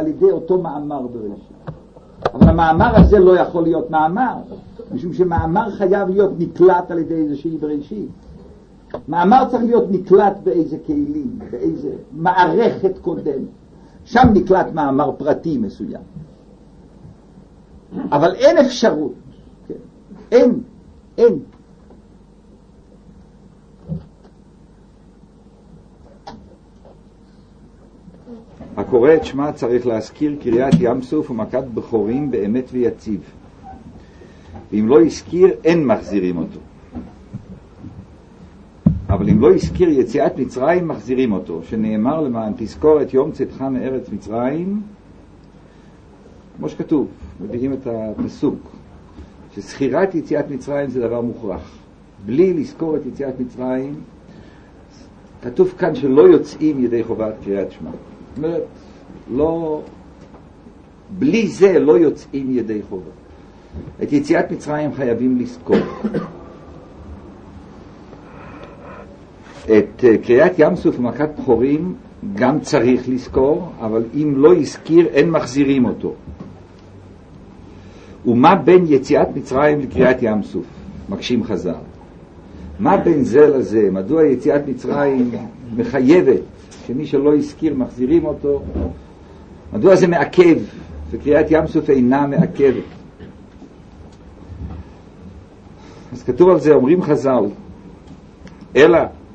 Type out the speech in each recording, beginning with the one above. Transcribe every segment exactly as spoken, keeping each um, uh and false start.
על ידי אותו מאמר בראשית. אבל המאמר הזה לא יכול להיות מאמר, משום שמאמר חייב להיות נקלט על ידי איזושהי בראשית. מאמר צריך להיות נקלט באיזה כלים, באיזה מערכת קודמת. שם נקלט מאמר פרטי מסוים. אבל אין אפשרות, כן? אין, אין. הקורא את שמה צריך להזכיר קריאת ים סוף ומכת בכורים באמת ויציב. ואם לא הזכיר, אין מחזירים אותו. אבל אם לא הזכיר יציאת מצרים, מחזירים אותו, שנאמר למען תזכור את יום צאתך מארץ מצרים, כמו שכתוב, מביאים את הפסוק, שזכירת יציאת מצרים זה דבר מוכרח. בלי לזכור את יציאת מצרים, כתוב כאן שלא יוצאים ידי חובת קריאת שמע. זאת אומרת, לא, בלי זה לא יוצאים ידי חובה. את יציאת מצרים חייבים לזכור. את קריאת ים סוף ומכת בכורים גם צריך לזכור, אבל אם לא יזכיר אין מחזירים אותו. ומה בין יציאת מצרים לקריאת ים סוף? מקשים חז"ל. מה בין זה לזה? מדוע יציאת מצרים מחייבת שמי שלא יזכיר מחזירים אותו? מדוע זה מעכב וקריאת ים סוף אינה מעכבת? אז כתוב על זה, אומרים חז"ל, אלא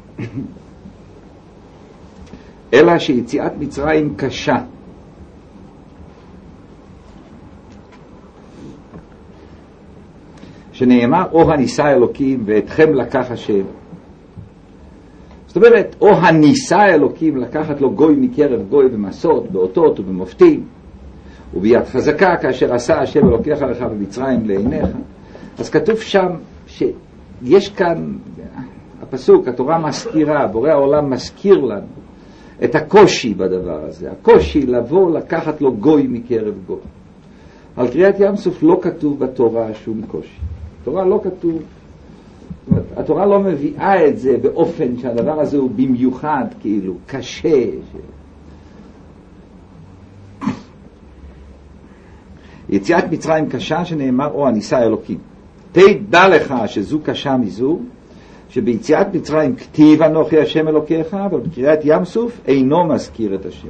אלא שיציאת מצרים קשה, שנאמר או הניסה אלוקים ואתכם לקח השם. זאת אומרת, או הניסה אלוקים לקחת לו גוי מקרב גוי במסות, באותות ובמופתים, וביד חזקה כאשר עשה השם אלוקיך לך במצרים לעיניך. אז כתוב שם שיש כאן הפסוק, התורה מזכירה, בורא העולם מזכיר לנו את הקושי בדבר הזה, הקושי לבוא לקחת לו גוי מקרב גוי. על קריאת ים סוף לא כתוב בתורה שום קושי. התורה לא כתוב, התורה לא מביאה את זה באופן שהדבר הזה הוא במיוחד כאילו קשה. ש... יציאת מצרים קשה, שנאמר או הניסה אלוקים. תדע לך שזו קשה מזו, שביציאת מצרים כתיב אנוכי השם אלוקיך, אבל בקריאת ים סוף אינו מזכיר את השם.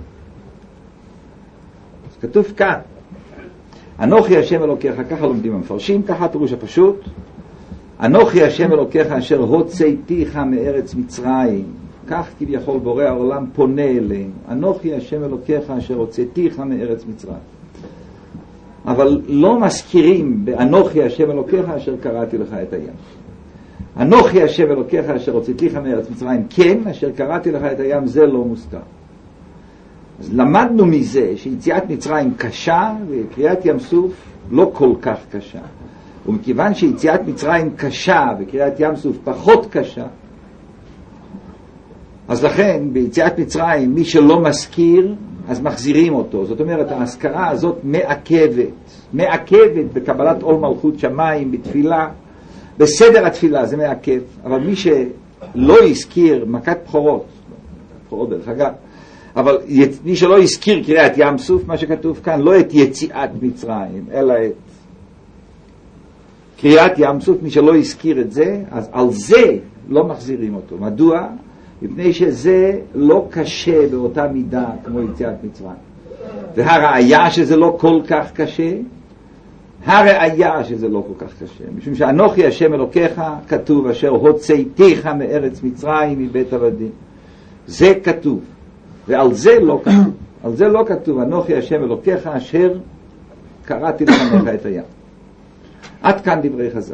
אז כתוב כאן אנוכי השם אלוקיך, ככה לומדים המפרשים, ככה הפירוש הפשוט, אנוכי השם אלוקיך אשר הוצאתיך מארץ מצרים. כך כביכול בורא העולם פונה אלינו, אנוכי השם אלוקיך אשר הוצאתיך מארץ מצרים. אבל לא מזכירים באנוכי השם אלוקיך אשר קראתי לך את הים. אנוכי השם אלוקיך אשר הוצאתיך מארץ מצרים, כן, אשר קראתי לך את הים, זה לא מוזכר. אז למדנו מזה שיציאת מצרים קשה וקריאת ים סוף לא כל כך קשה. ומכיוון שיציאת מצרים קשה וקריאת ים סוף פחות קשה, אז לכן ביציאת מצרים מי שלא מזכיר אז מחזירים אותו. זאת אומרת, ההזכרה הזאת מעכבת, מעכבת בקבלת עול מלכות שמיים, בתפילה, בסדר התפילה זה מעכב. אבל מי שלא יזכיר מכת בכורות, בכורות דרך אגב, אבל מי שלא יזכיר קריאת ים סוף, מה שכתוב כאן, לא את יציאת מצרים, אלא את קריאת ים סוף, מי שלא יזכיר את זה, אז על זה לא מחזירים אותו. מדוע? מפני שזה לא קשה באותה מידה כמו יציאת מצרים. והראיה שזה לא כל כך קשה, הראיה שזה לא כל כך קשה, משום שאנוכי השם אלוקיך כתוב אשר הוצאתיך מארץ מצרים מבית עבדים. זה כתוב. ועל זה לא כתוב. על זה לא כתוב אנוכי השם אלוקיך אשר קראתי לפניך את הים. עד כאן דברי חז"ל.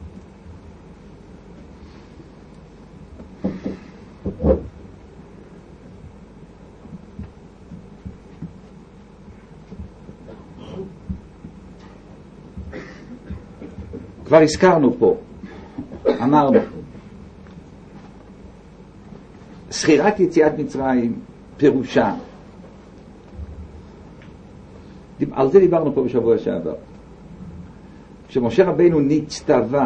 כבר הזכרנו פה, אמרנו, זכירת יציאת מצרים פירושה, על זה דיברנו פה בשבוע שעבר, כשמשה רבינו נצטווה,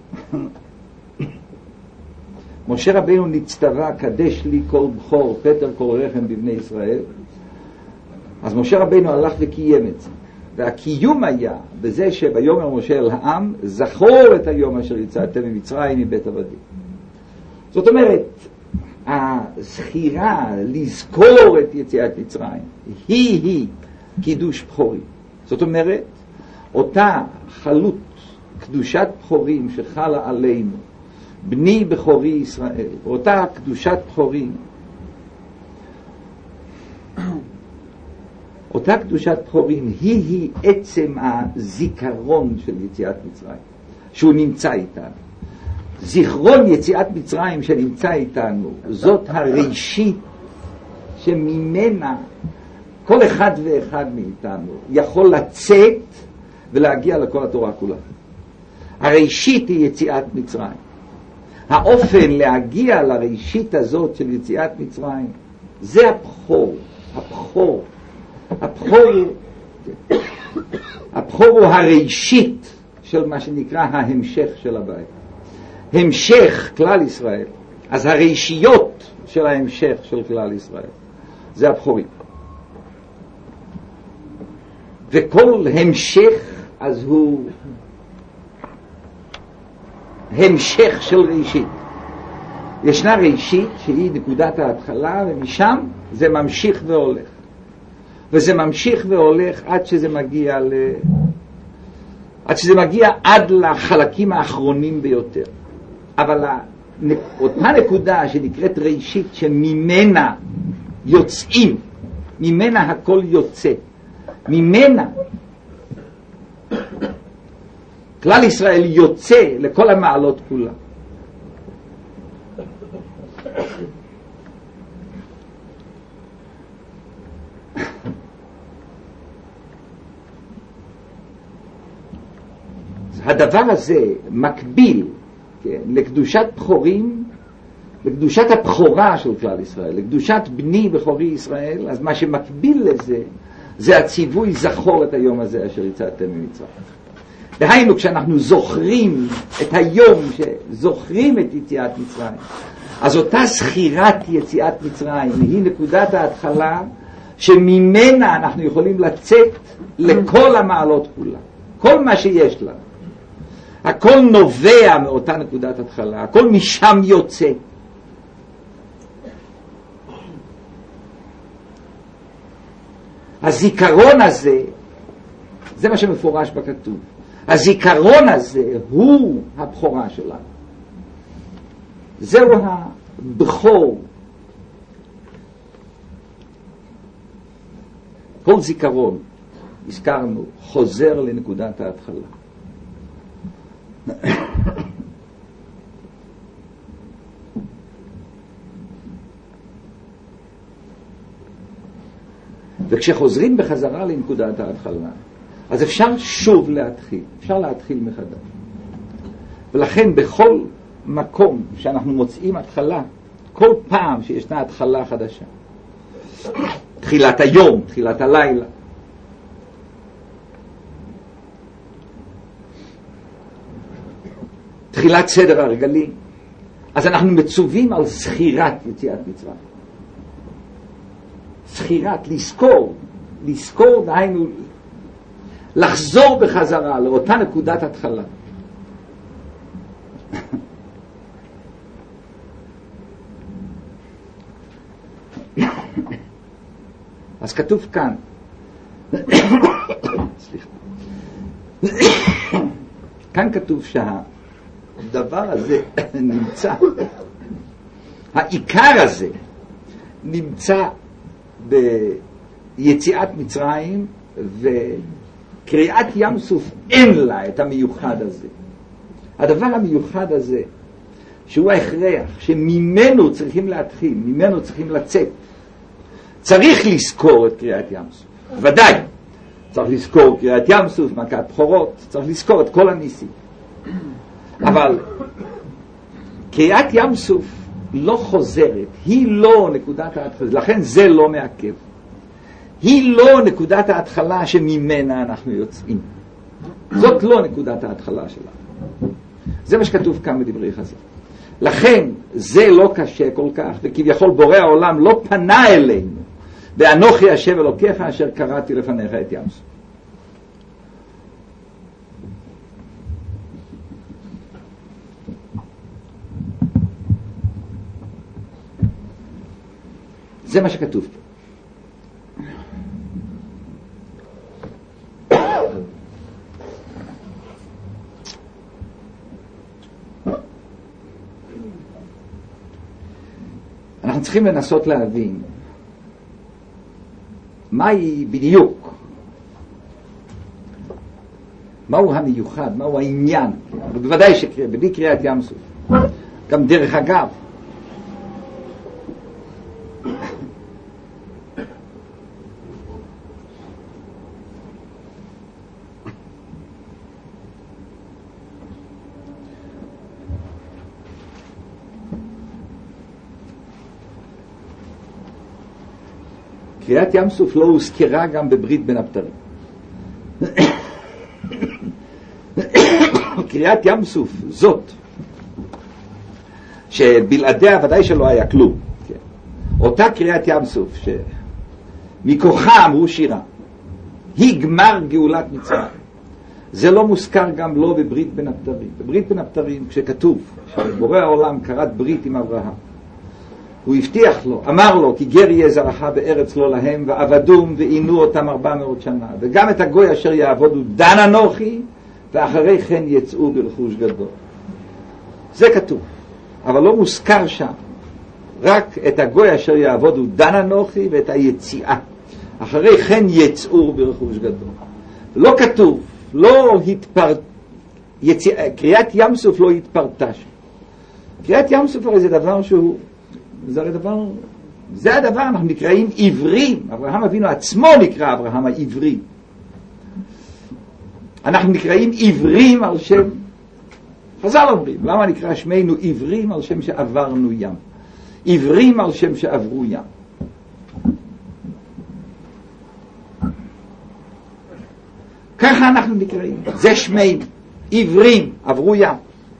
משה רבינו נצטווה, קדש לי כל בכור פטר כל רחם בבני ישראל, אז משה רבינו הלך וקיים את זה. והקיום היה בזה שביומר משה אל העם, זכור את היום אשר יצאתם ממצרים מבית עבדים. זאת אומרת, הזכירה לזכור את יציאת מצרים היא היא קידוש בחורים. זאת אומרת, אותה חלות קדושת בחורים שחלה עלינו, בני בכורי ישראל, אותה קדושת בחורים, אותה קדושת בחורים היא היא עצם הזיכרון של יציאת מצרים, שהוא נמצא איתנו. זיכרון יציאת מצרים שנמצא איתנו, זאת הראשית שממנה כל אחד ואחד מאיתנו יכול לצאת ולהגיע לכל התורה כולה. הראשית היא יציאת מצרים. האופן להגיע לראשית הזאת של יציאת מצרים, זה הבכור, הבכור. הבכור, הבכור הוא הראשית של מה שנקרא ההמשך של הבית. המשך כלל ישראל, אז הראשיות של ההמשך של כלל ישראל, זה הבכורים. וכל המשך אז הוא המשך של ראשית. ישנה ראשית שהיא נקודת ההתחלה, ומשם זה ממשיך והולך. וזה ממשיך והולך עד שזה מגיע ל... עד שזה מגיע עד לחלקים האחרונים ביותר. אבל אותה נקודה שנקראת ראשית, שממנה יוצאים, ממנה הכל יוצא, ממנה כלל ישראל יוצא לכל המעלות כולה. הדבר הזה מקביל, כן, לקדושת בחורים, לקדושת הבכורה של כלל ישראל, לקדושת בני בכורי ישראל. אז מה שמקביל לזה זה הציווי זכור את היום הזה אשר יצאתם ממצרים. דהיינו, כשאנחנו זוכרים את היום שזוכרים את יציאת מצרים, אז אותה זכירת יציאת מצרים היא נקודת ההתחלה שממנה אנחנו יכולים לצאת לכל המעלות כולה. כל מה שיש לנו, הכל נובע מאותה נקודת התחלה, הכל משם יוצא. הזיכרון הזה, זה מה שמפורש בכתוב, הזיכרון הזה הוא הבכורה שלנו. זהו הבכור. כל זיכרון, הזכרנו, חוזר לנקודת ההתחלה. וכשחוזרים בחזרה לנקודת ההתחלה, אז אפשר שוב להתחיל, אפשר להתחיל מחדש. ולכן בכל מקום שאנחנו מוצאים התחלה, כל פעם שישנה התחלה חדשה, תחילת היום, תחילת הלילה, תחילת סדר הרגלים, אז אנחנו מצווים על זכירת יציאת מצרים. זכירת, לזכור, לזכור, דהיינו לחזור בחזרה לאותה נקודת התחלה. אז כתוב כאן, סליחה, כאן כתוב שהדבר הזה נמצא, העיקר הזה נמצא ביציאת מצרים, וקריאת ים סוף אין לה את המיוחד הזה. הדבר המיוחד הזה, שהוא ההכרח, שממנו צריכים להתחיל, ממנו צריכים לצאת. צריך לזכור את קריאת ים סוף, ודאי. צריך לזכור קריאת ים סוף, מכת בכורות, צריך לזכור את כל הניסים. אבל קריאת ים סוף לא חוזרת, היא לא נקודת ההתחלה, לכן זה לא מעכב. היא לא נקודת ההתחלה שממנה אנחנו יוצאים. זאת לא נקודת ההתחלה שלה. זה מה שכתוב כאן בדברי חז"ל. לכן זה לא קשה כל כך, וכביכול בורא העולם לא פנה אלינו ואנוכי השם אלוקיך אשר קראתי לפניך את ים סוף. זה מה שכתוב פה. אנחנו צריכים לנסות להבין מהי בדיוק, מהו המיוחד, מהו העניין. בוודאי שבלי קריאת ים סוף, גם דרך אגב, קריאת ים סוף לא הוזכרה גם בברית בין הבתרים. קריאת ים סוף זאת, שבלעדיה ודאי שלא היה כלום, כן. אותה קריאת ים סוף שמכוחה אמרו שירה, היא גמר גאולת מצרים. זה לא מוזכר גם לא בברית בין הבתרים. בברית בין הבתרים כשכתוב שבורא העולם כרת ברית עם אברהם, הוא הבטיח לו, אמר לו, כי גר יהיה זרעך בארץ לא להם, ועבדום ועינו אותם ארבע מאות שנה, וגם את הגוי אשר יעבודו דן אנוכי, ואחרי כן יצאו ברכוש גדול. זה כתוב, אבל לא מוזכר שם, רק את הגוי אשר יעבודו דן אנוכי, ואת היציאה. אחרי כן יצאו ברכוש גדול. לא כתוב, לא התפר... יציאה, קריאת ים סוף לא התפרטה שם. קריאת ים סוף הרי זה דבר שהוא, זה הרי דבר, זה הדבר, אנחנו נקראים עברים. אברהם אבינו עצמו נקרא אברהם העברי. אנחנו נקראים עברים על שם, חז"ל אומרים, למה נקרא שמנו עברים? על שם שעברנו ים. עברים על שם שעברו ים. ככה אנחנו נקראים, זה שמנו, עברים, עברו ים.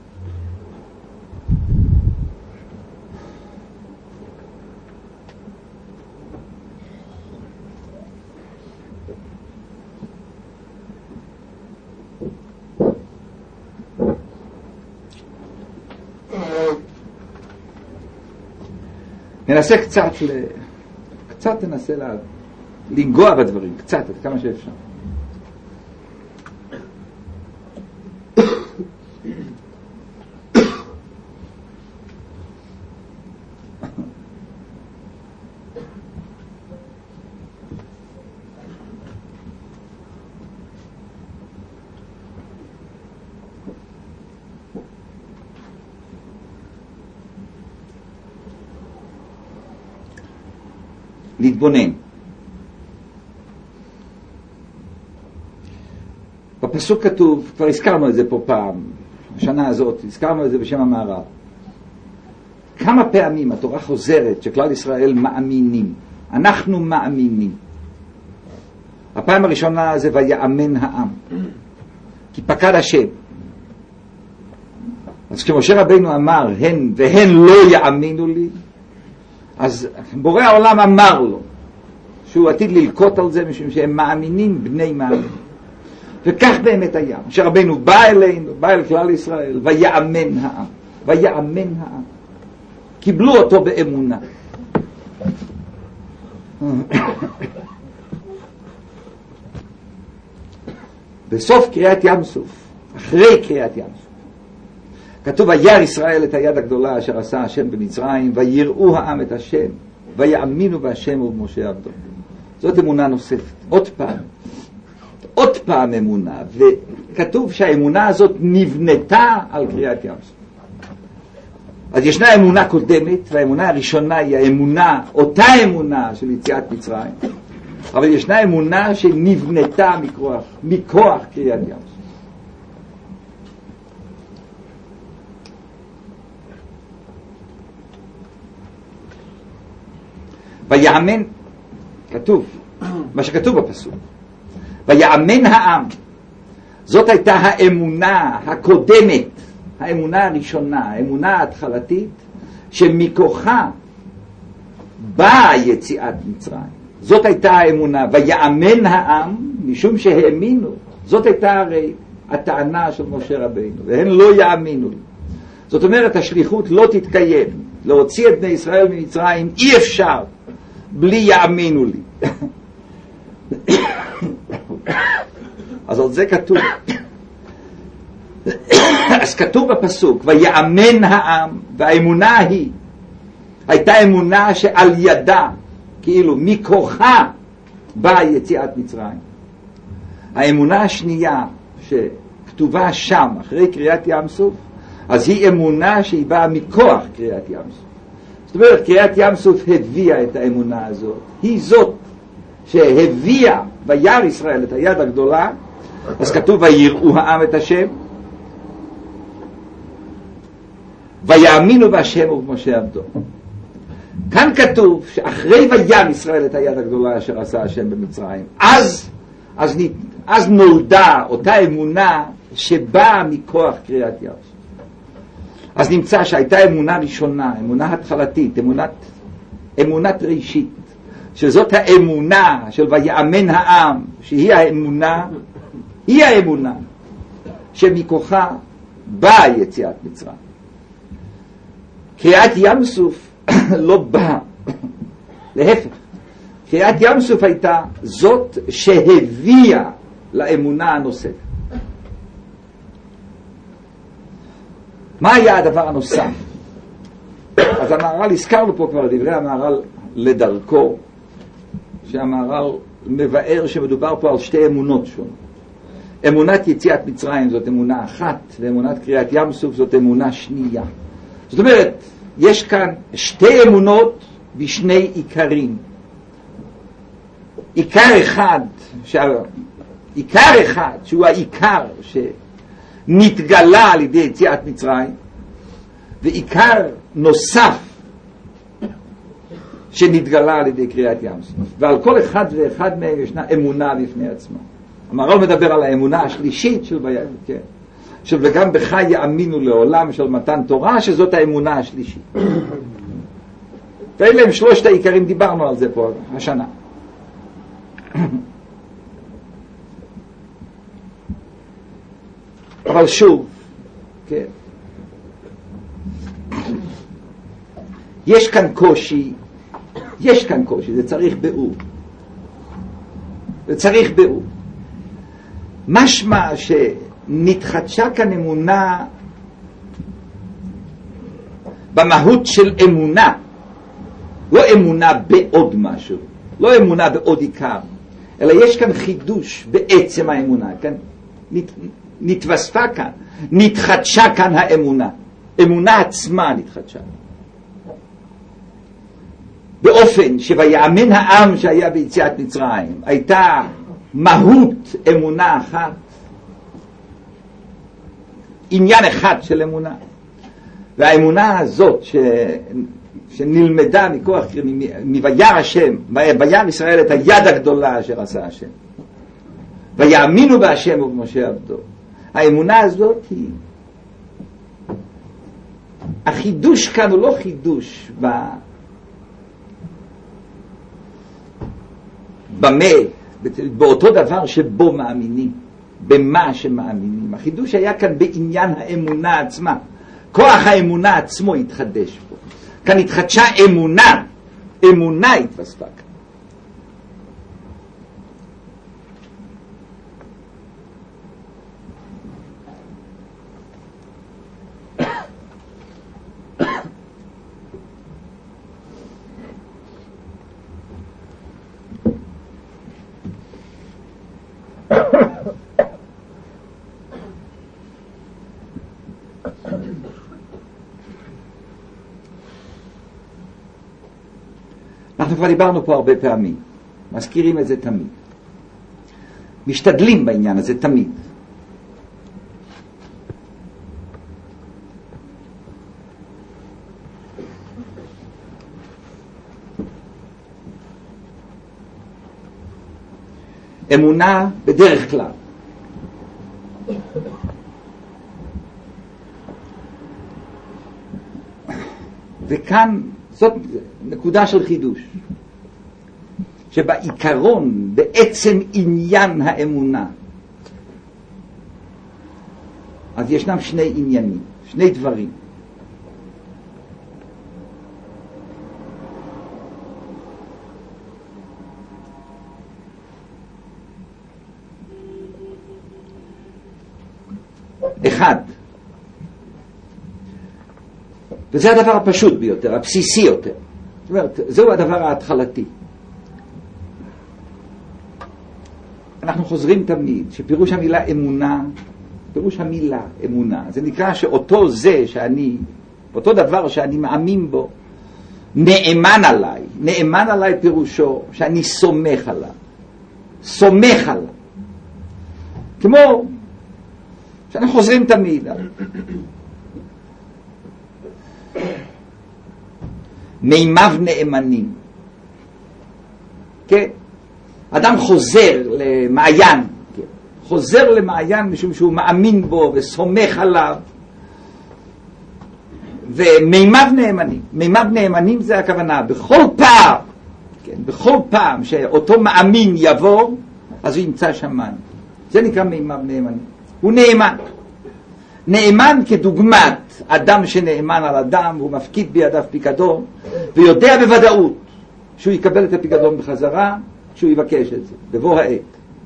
ננסה קצת, ל... קצת ננסה לה... לנגוע בדברים, קצת, עד כמה שאפשר. להתבונן. בפסוק כתוב, כבר הזכרנו את זה פה פעם, השנה הזאת, הזכרנו את זה בשם המערב. כמה פעמים התורה חוזרת שכלל ישראל מאמינים. אנחנו מאמינים. הפעם הראשונה זה ויאמן העם. כי פקד השם. אז כשמשה רבינו אמר, הן והן לא יאמינו לי, אז בורא העולם אמר לו שהוא עתיד ללקוט על זה משום שהם מאמינים בני מאמינים. וכך באמת היה. משה רבינו בא אלינו, בא אל כלל ישראל, ויאמן העם. ויאמן העם. קיבלו אותו באמונה. בסוף קריאת ים סוף, אחרי קריאת ים סוף, כתוב וירא ישראל את היד הגדולה אשר עשה השם במצרים, ויראו העם את השם, ויאמינו בהשם ובמשה עבדו. זאת אמונה נוספת. עוד פעם. עוד פעם אמונה. וכתוב שהאמונה הזאת נבנתה על קריאת ים סוף. אז ישנה אמונה קודמת, והאמונה הראשונה היא האמונה, אותה אמונה של יציאת מצרים, אבל ישנה אמונה שנבנתה מכוח, מכוח קריאת ים סוף. ויאמן, כתוב, מה שכתוב בפסוק, ויאמן העם, זאת הייתה האמונה הקודמת, האמונה הראשונה, האמונה ההתחלתית, שמכוחה באה יציאת מצרים. זאת הייתה האמונה, ויאמן העם, משום שהאמינו. זאת הייתה הרי הטענה של משה רבינו, והם לא יאמינו לי. זאת אומרת, השליחות לא תתקיים. להוציא את בני ישראל ממצרים אי אפשר בלי יאמינו לי. אז על זה כתוב. אז כתוב בפסוק, ויאמן העם, והאמונה היא, הייתה אמונה שעל ידה, כאילו מכוחה, באה יציאת מצרים. האמונה השנייה שכתובה שם, אחרי קריאת ים סוף, אז היא אמונה שהיא באה מכוח קריאת ים סוף. זאת אומרת, קריאת ים סוף הביאה את האמונה הזאת. היא זאת שהביאה וירא ישראל את היד הגדולה. אז כתוב, ויראו העם את השם, ויאמינו בהשם ובמשה עבדו. כאן כתוב שאחרי וירא ישראל את היד הגדולה אשר עשה השם במצרים, אז, אז, אז נולדה אותה אמונה שבאה מכוח קריאת ים סוף. אז נמצא שהייתה אמונה ראשונה, אמונה התחלתית, אמונת, אמונת ראשית, שזאת האמונה של ויאמן העם, שהיא האמונה, היא האמונה שמכוחה באה יציאת מצרים. קריאת ים סוף לא באה, להפך, קריאת ים סוף הייתה זאת שהביאה לאמונה הנוספת. מה היה הדבר הנוסף? אז המהר"ל, הזכרנו פה כבר דברי המהר"ל לדרכו, שהמהר"ל מבאר שמדובר פה על שתי אמונות שונות. אמונת יציאת מצרים זאת אמונה אחת, ואמונת קריאת ים סוף זאת אמונה שנייה. זאת אומרת, יש כאן שתי אמונות בשני עיקרים. עיקר אחד, שה... עיקר אחד שהוא העיקר שנתגלה על ידי יציאת מצרים, ועיקר נוסף שנתגלה על ידי קריאת ים סוף. ועל כל אחד ואחד מהם ישנה אמונה בפני עצמה. המהר"ל מדבר על האמונה השלישית של וירא, כן, של וגם בך יאמינו לעולם, של מתן תורה, שזאת האמונה השלישית. ואלה הם שלושת העיקרים, דיברנו על זה פה השנה. אבל שוב, כן, יש כאן קושי, יש כאן קושי, זה צריך ביאור. זה צריך ביאור. משמע שנתחדשה כאן אמונה במהות של אמונה, לא אמונה בעוד משהו, לא אמונה בעוד עיקר, אלא יש כאן חידוש בעצם האמונה. כאן נת, נתווספה כאן, נתחדשה כאן האמונה, אמונה עצמה נתחדשה. באופן שויאמן העם שהיה ביציאת מצרים, הייתה מהות אמונה אחת, עניין אחד של אמונה. והאמונה הזאת ש... שנלמדה מכוח, מוירא השם, וירא ישראל את היד הגדולה אשר עשה השם, ויאמינו בהשם ובמשה עבדו. האמונה הזאת היא, החידוש כאן הוא לא חידוש ב... במה, באותו דבר שבו מאמינים, במה שמאמינים. החידוש היה כאן בעניין האמונה עצמה. כוח האמונה עצמו התחדש פה. כאן התחדשה אמונה, אמונה התווספה כאן. אנחנו כבר דיברנו פה הרבה פעמים, מזכירים את זה תמיד, משתדלים בעניין הזה תמיד. אמונה בדרך כלל וכאן זאת נקודה של חידוש, שבעיקרון, בעצם עניין האמונה, אז ישנם שני עניינים, שני דברים. אחד, וזה הדבר הפשוט ביותר, הבסיסי יותר. זאת אומרת, זהו הדבר ההתחלתי. אנחנו חוזרים תמיד שפירוש המילה אמונה, פירוש המילה אמונה, זה נקרא שאותו זה שאני, אותו דבר שאני מאמין בו, נאמן עליי. נאמן עליי פירושו שאני סומך עליו. סומך עליו. כמו שאנחנו חוזרים תמיד. מימיו נאמנים. כן? אדם חוזר למעיין. כן? חוזר למעיין משום שהוא מאמין בו וסומך עליו. ומימיו נאמנים. מימיו נאמנים זה הכוונה. בכל פעם, כן? בכל פעם שאותו מאמין יבוא, אז הוא ימצא שמן. זה נקרא מימיו נאמנים. הוא נאמן. נאמן כדוגמת אדם שנאמן על אדם, הוא מפקיד בידיו פיקדון, ויודע בוודאות שהוא יקבל את הפיקדון בחזרה, כשהוא יבקש את זה, בבוא העת.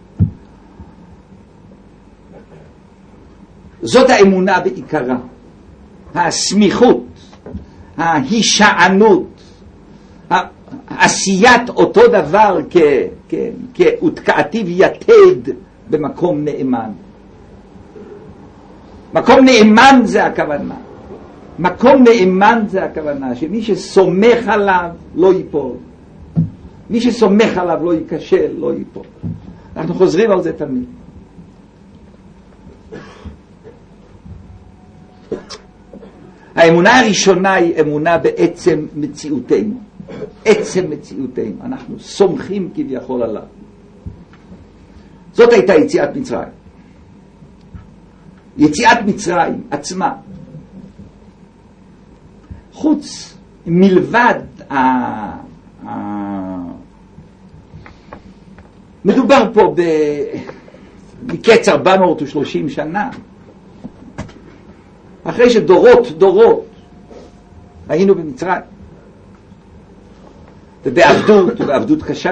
זאת האמונה בעיקרה. הסמיכות, ההישענות, עשיית אותו דבר כהותקעתיו יתד במקום נאמן. מקום נאמן זה הכוונה. מקום נאמן זה הכוונה, שמי שסומך עליו לא ייפול. מי שסומך עליו לא ייכשל, לא ייפול. אנחנו חוזרים על זה תמיד. האמונה הראשונה היא אמונה בעצם מציאותנו. עצם מציאותנו. אנחנו סומכים כביכול עליו. זאת הייתה יציאת מצרים. יציאת מצרים עצמה, חוץ מלבד ה... ה... מדובר פה ב... מקץ ארבע מאות ושלושים שנה, אחרי שדורות דורות היינו במצרים, ובעבדות, ובעבדות קשה,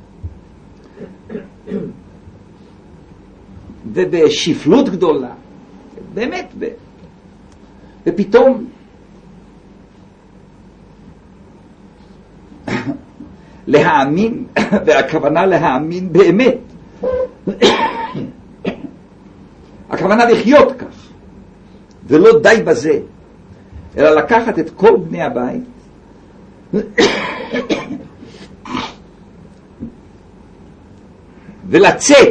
ובשפלות גדולה, באמת, ב... ופתאום להאמין, והכוונה להאמין באמת, הכוונה לחיות כך, ולא די בזה, אלא לקחת את כל בני הבית ולצאת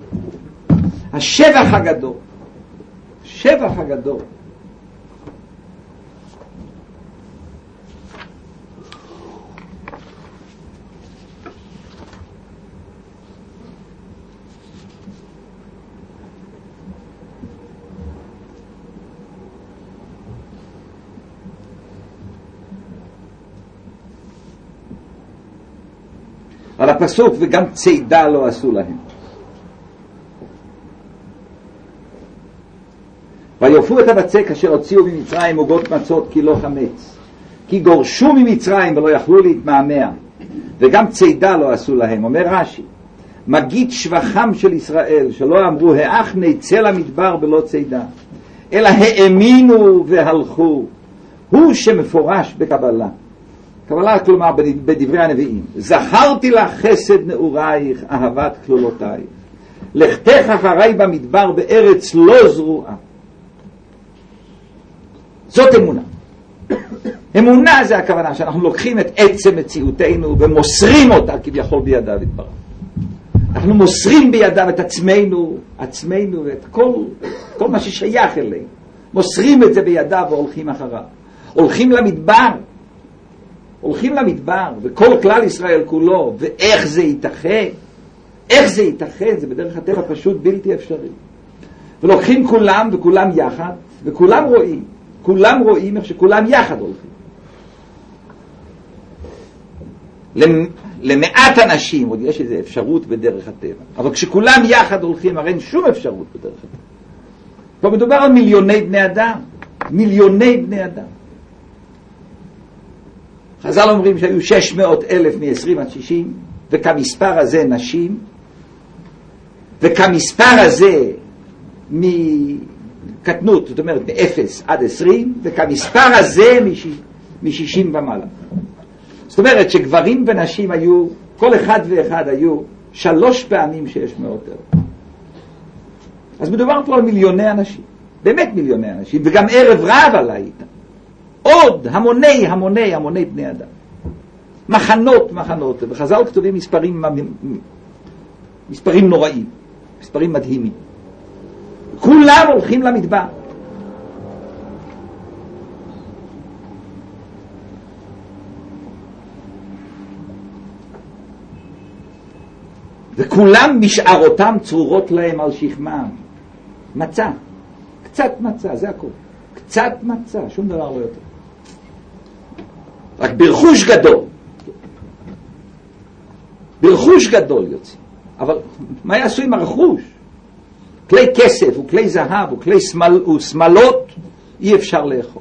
השבח הגדול, שבח הגדול, על הפסוק וגם צידה לא עשו להם. ויופו את הבצק אשר הוציאו ממצרים עוגות מצות כי לא חמץ, כי גורשו ממצרים ולא יכלו להתמהמה, וגם צידה לא עשו להם. אומר רש"י, מגיד שבחם של ישראל שלא אמרו האח נצא למדבר בלא צידה, אלא האמינו והלכו. הוא שמפורש בקבלה, קבלה כלומר בדברי הנביאים, זכרתי לך חסד נעורייך אהבת כלולותייך, לכתך אחריי במדבר בארץ לא זרועה. זאת אמונה. אמונה זה הכוונה שאנחנו לוקחים את עצם מציאותנו ומוסרים אותה כביכול בידיו יתברך. אנחנו מוסרים בידיו את עצמנו, עצמנו ואת כל, כל מה ששייך אלינו. מוסרים את זה בידיו והולכים אחריו. הולכים למדבר. הולכים למדבר, וכל כלל ישראל כולו, ואיך זה ייתכן? איך זה ייתכן? זה בדרך הטבע פשוט בלתי אפשרי. ולוקחים כולם וכולם יחד, וכולם רואים. כולם רואים איך שכולם יחד הולכים. למעט אנשים עוד יש איזו אפשרות בדרך הטבע, אבל כשכולם יחד הולכים הרי אין שום אפשרות בדרך הטבע. פה מדובר על מיליוני בני אדם, מיליוני בני אדם. חז"ל אומרים שהיו שש מאות אלף מ-עשרים עד שישים, וכמספר הזה נשים, וכמספר הזה מקטנות, זאת אומרת מ-אפס עד עשרים, וכמספר הזה מ-שישים ומעלה. זאת אומרת שגברים ונשים היו, כל אחד ואחד היו שלוש פעמים שש מאות אלף. אז מדובר פה על מיליוני אנשים, באמת מיליוני אנשים, וגם ערב רב עלה איתם. עוד המוני המוני המוני בני אדם. מחנות מחנות, בחז"ל כתובים מספרים, מספרים נוראים, מספרים מדהימים. כולם הולכים למדבר. וכולם משארותם צרורות להם על שכמם. מצה, קצת מצה, זה הכל. קצת מצה, שום דבר לא יותר. רק ברכוש גדול. ברכוש גדול יוצאים. אבל מה יעשו עם הרכוש? כלי כסף וכלי זהב וכלי סמל, וסמלות אי אפשר לאכול.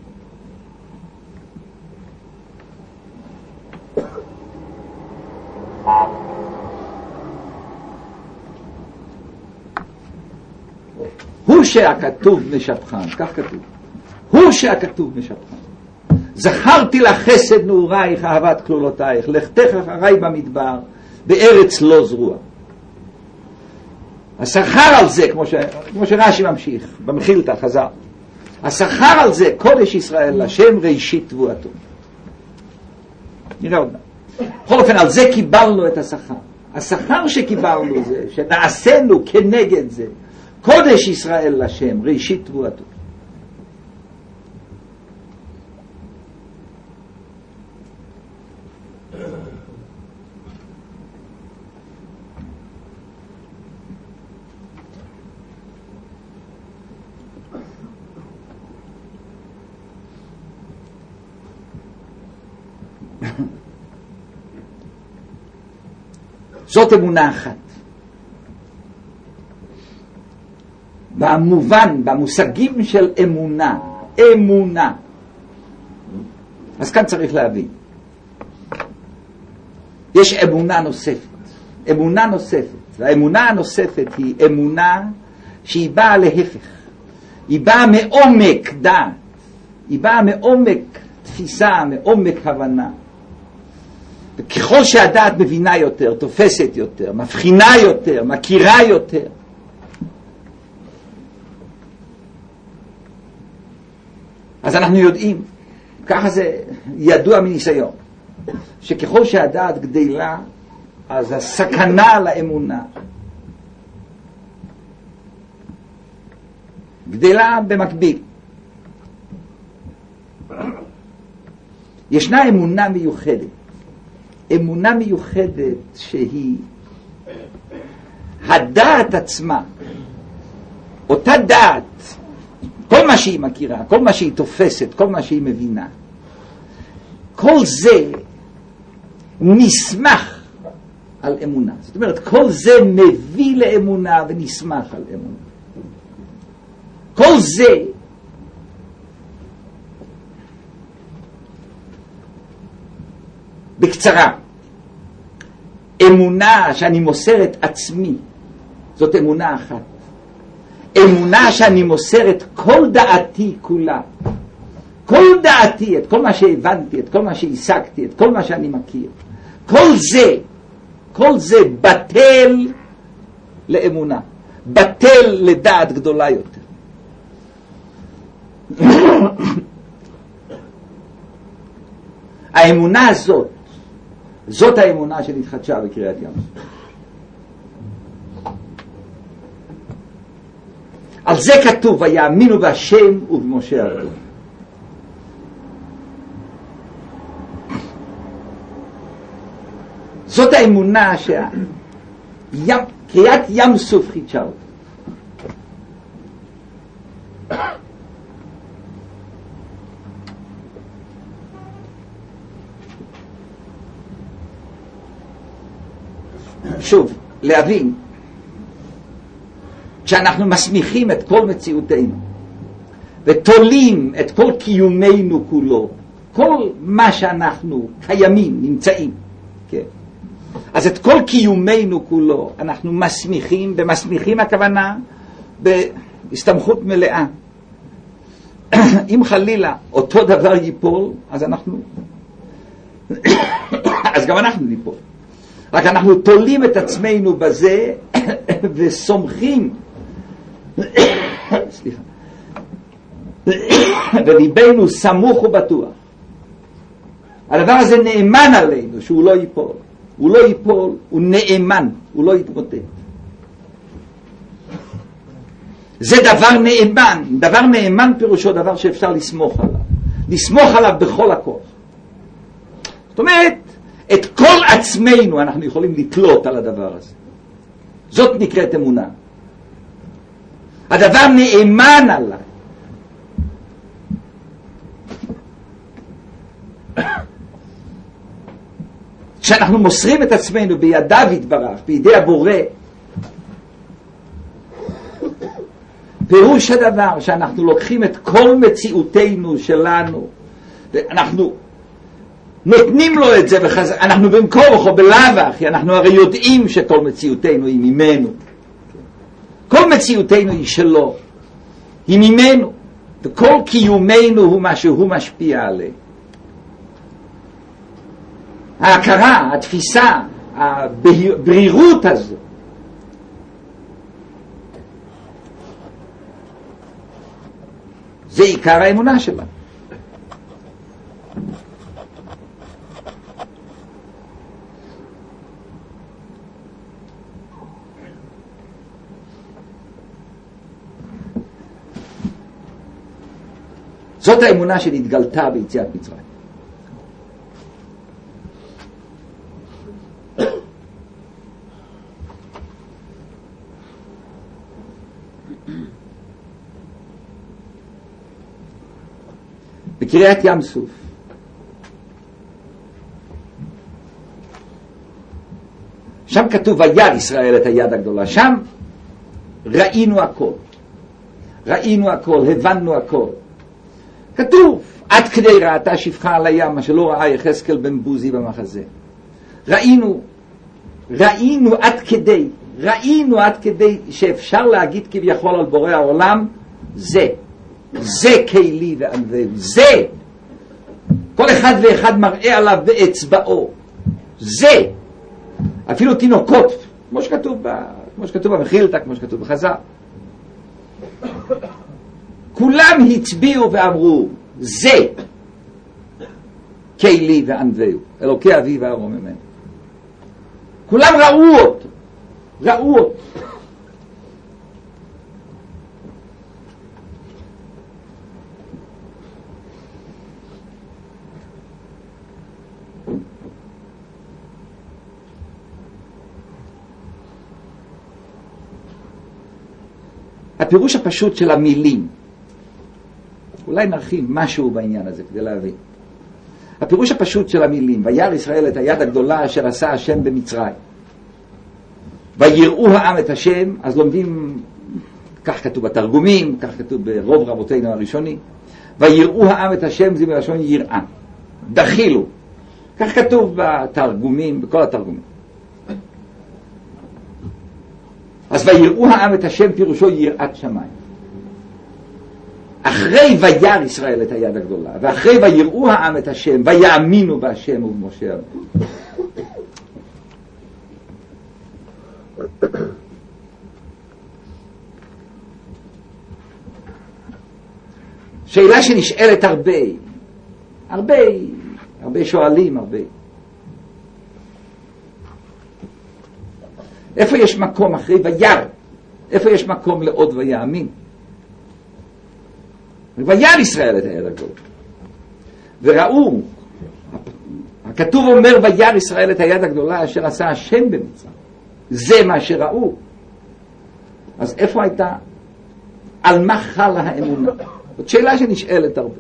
הוא שהכתוב משבחן, כך כתוב. הוא שהכתוב משבחן. זכרתי לך חסד נעורייך, אהבת כלולותייך, לכתך אחריי במדבר, בארץ לא זרוע. השכר על זה, כמו, ש... כמו שרש"י ממשיך, במחילתא חז"ל, השכר על זה, קודש ישראל לשם ראשית תבואתו. נראה עוד מעט. בכל אופן, על זה קיבלנו את השכר. השכר שקיבלנו זה, שנעשינו כנגד זה, קודש ישראל לשם ראשית תבואתו. זאת אמונה אחת. במובן, במושגים של אמונה, אמונה. אז כאן צריך להבין. יש אמונה נוספת. אמונה נוספת. והאמונה הנוספת היא אמונה שהיא באה להפך. היא באה מעומק דעת. היא באה מעומק תפיסה, מעומק הבנה. וככל שהדעת מבינה יותר, תופסת יותר, מבחינה יותר, מכירה יותר, אז אנחנו יודעים, ככה זה ידוע מניסיון, שככל שהדעת גדלה, אז הסכנה לאמונה גדלה במקביל. ישנה אמונה מיוחדת, אמונה מיוחדת שהיא הדעת עצמה, אותה דעת, כל מה שהיא מכירה, כל מה שהיא תופסת, כל מה שהיא מבינה, כל זה נסמך על אמונה. זאת אומרת, כל זה מביא לאמונה ונסמך על אמונה. כל זה בקצרה, אמונה שאני מוסר את עצמי, זאת אמונה אחת. אמונה שאני מוסר את כל דעתי כולה, כל דעתי, את כל מה שהבנתי, את כל מה שהשגתי, את כל מה שאני מכיר, כל זה, כל זה בטל לאמונה, בטל לדעת גדולה יותר. האמונה הזאת, זאת האמונה שנתחדשה בקריאת ים סוף. על זה כתוב, ויאמינו בהשם ובמשה רבנו. זאת האמונה שקריאת ים סוף חידשה אותה. שוב, להבין, כשאנחנו מסמיכים את כל מציאותנו, ותולים את כל קיומנו כולו, כל מה שאנחנו קיימים, נמצאים, כן? אז את כל קיומנו כולו אנחנו מסמיכים, במסמיכים הכוונה בהסתמכות מלאה. אם חלילה אותו דבר ייפול, אז אנחנו, אז גם אנחנו ניפול. רק אנחנו תולים את עצמנו בזה וסומכים, סליחה, וליבנו סמוך ובטוח. הדבר הזה נאמן עלינו שהוא לא ייפול. הוא לא ייפול, הוא נאמן, הוא לא יתמוטט. זה דבר נאמן. דבר נאמן פירושו דבר שאפשר לסמוך עליו. לסמוך עליו בכל הכוח. זאת אומרת, את כל עצמנו אנחנו יכולים לתלות על הדבר הזה. זאת נקראת אמונה. הדבר נאמן עליי. כשאנחנו מוסרים את עצמנו בידיו יתברך, בידי הבורא, פירוש הדבר שאנחנו לוקחים את כל מציאותנו שלנו, ואנחנו נותנים לו את זה בחזרה, אנחנו במקור או בלאו הכי, אנחנו הרי יודעים שכל מציאותנו היא ממנו. כל מציאותנו היא שלו, היא ממנו, וכל קיומנו הוא מה שהוא משפיע עלינו. ההכרה, התפיסה, הברירות הזו, זה עיקר האמונה שלה. זאת האמונה שנתגלתה ביציאת מצרים. בקריאת ים סוף שם כתוב וירא ישראל את היד הגדולה. שם ראינו הכל, ראינו הכל, הבנו הכל. כתוב עד כדי ראתה שפחה על הים, מה שלא ראה יחזקאל בן בוזי במחזה. ראינו, ראינו עד כדי, ראינו עד כדי שאפשר להגיד כביכול על בורא העולם, זה זה כלי וענווהו, זה כל אחד ואחד מראה עליו באצבעו, זה אפילו תינוקות, כמו שכתוב ב, כמו שכתוב במחילתא, כמו שכתוב בחז"ל, כולם הצביעו ואמרו זה כלי וענווהו, אלוקי אבי וארום ממנו. כולם ראו אותו, ראו אותו. הפירוש הפשוט של המילים, אולי נרחיב משהו בעניין הזה כדי להבין. הפירוש הפשוט של המילים, וירא ישראל את היד הגדולה אשר עשה השם במצרים, ויראו העם את השם, אז לומדים, כך כתוב בתרגומים, כך כתוב ברוב רבותינו הראשונים, ויראו העם את השם, זה מלשון יראה, דחילו, כך כתוב בתרגומים, בכל התרגומים. אז ויראו העם את השם פירושו יראת שמיים. אחרי וירא ישראל את היד הגדולה, ואחרי ויראו העם את השם, ויאמינו בהשם ובמשה רבנו. שאלה שנשאלת הרבה, הרבה, הרבה שואלים, הרבה. איפה יש מקום אחרי וירא? איפה יש מקום לעוד ויאמין? וירא ישראל את היד הגדולה. וראו, הכתוב אומר וירא ישראל את היד הגדולה אשר עשה השם במצרים. זה מה שראו. אז איפה הייתה? על מה חלה האמונה? זאת שאלה שנשאלת הרבה.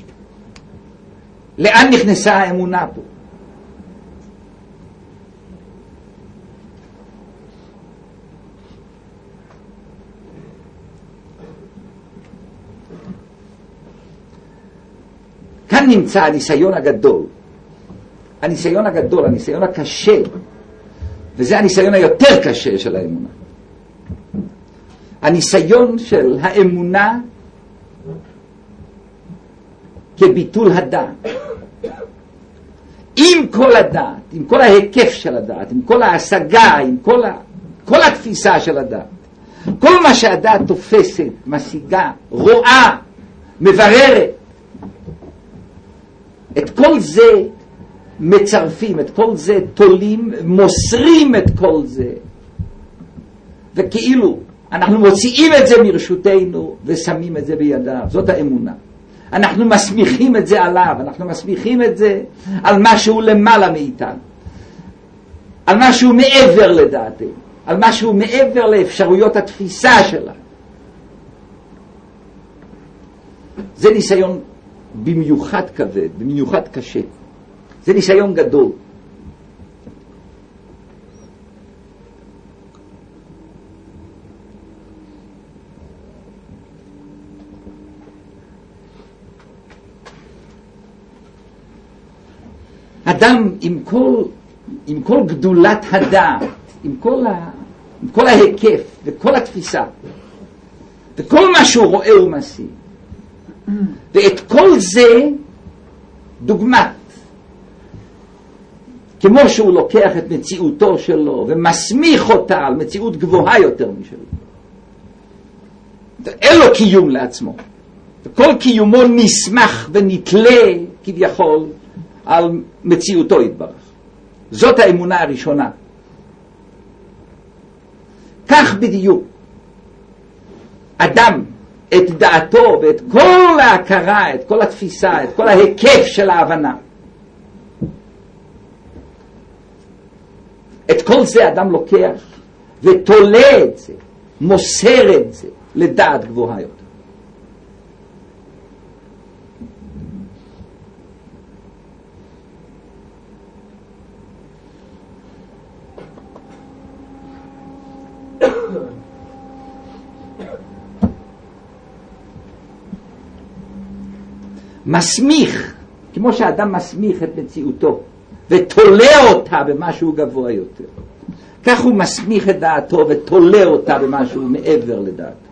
לאן נכנסה האמונה פה? נמצא הניסיון הגדול, הניסיון הגדול, הניסיון הקשה, וזה הניסיון היותר קשה של האמונה. הניסיון של האמונה כביטול הדעת. עם כל הדעת, עם כל ההיקף של הדעת, עם כל ההשגה, עם כל, ה... כל התפיסה של הדעת. כל מה שהדעת תופסת, משיגה, רואה, מבררת. את כל זה מצרפים, את כל זה תולים, מוסרים את כל זה. וכאילו אנחנו מוציאים את זה מרשותנו ושמים את זה בידיו. זאת האמונה. אנחנו מסמיכים את זה עליו, אנחנו מסמיכים את זה על משהו למעלה מאיתנו, על משהו מעבר לדעתנו, על משהו מעבר לאפשרויות התפיסה שלה. זה ניסיון במיוחד כבד, במיוחד קשה. זה ניסיון גדול. אדם עם כל, עם כל גדולת הדעת, עם כל, ה, עם כל ההיקף וכל התפיסה, וכל מה שהוא רואה ומשיג, ואת כל זה דוגמת, כמו שהוא לוקח את מציאותו שלו ומסמיך אותה על מציאות גבוהה יותר משלו, אין לו קיום לעצמו, וכל קיומו נסמך ונתלה כביכול על מציאותו יתברך. זאת האמונה הראשונה. כך בדיוק אדם את דעתו ואת כל ההכרה, את כל התפיסה, את כל ההיקף של ההבנה, את כל זה אדם לוקח ותולה את זה, מוסר את זה לדעת גבוהה יותר. מסמיך, כמו שאדם מסמיך את מציאותו ותולה אותה במשהו גבוה יותר, כך הוא מסמיך את דעתו ותולה אותה במשהו מעבר לדעתו,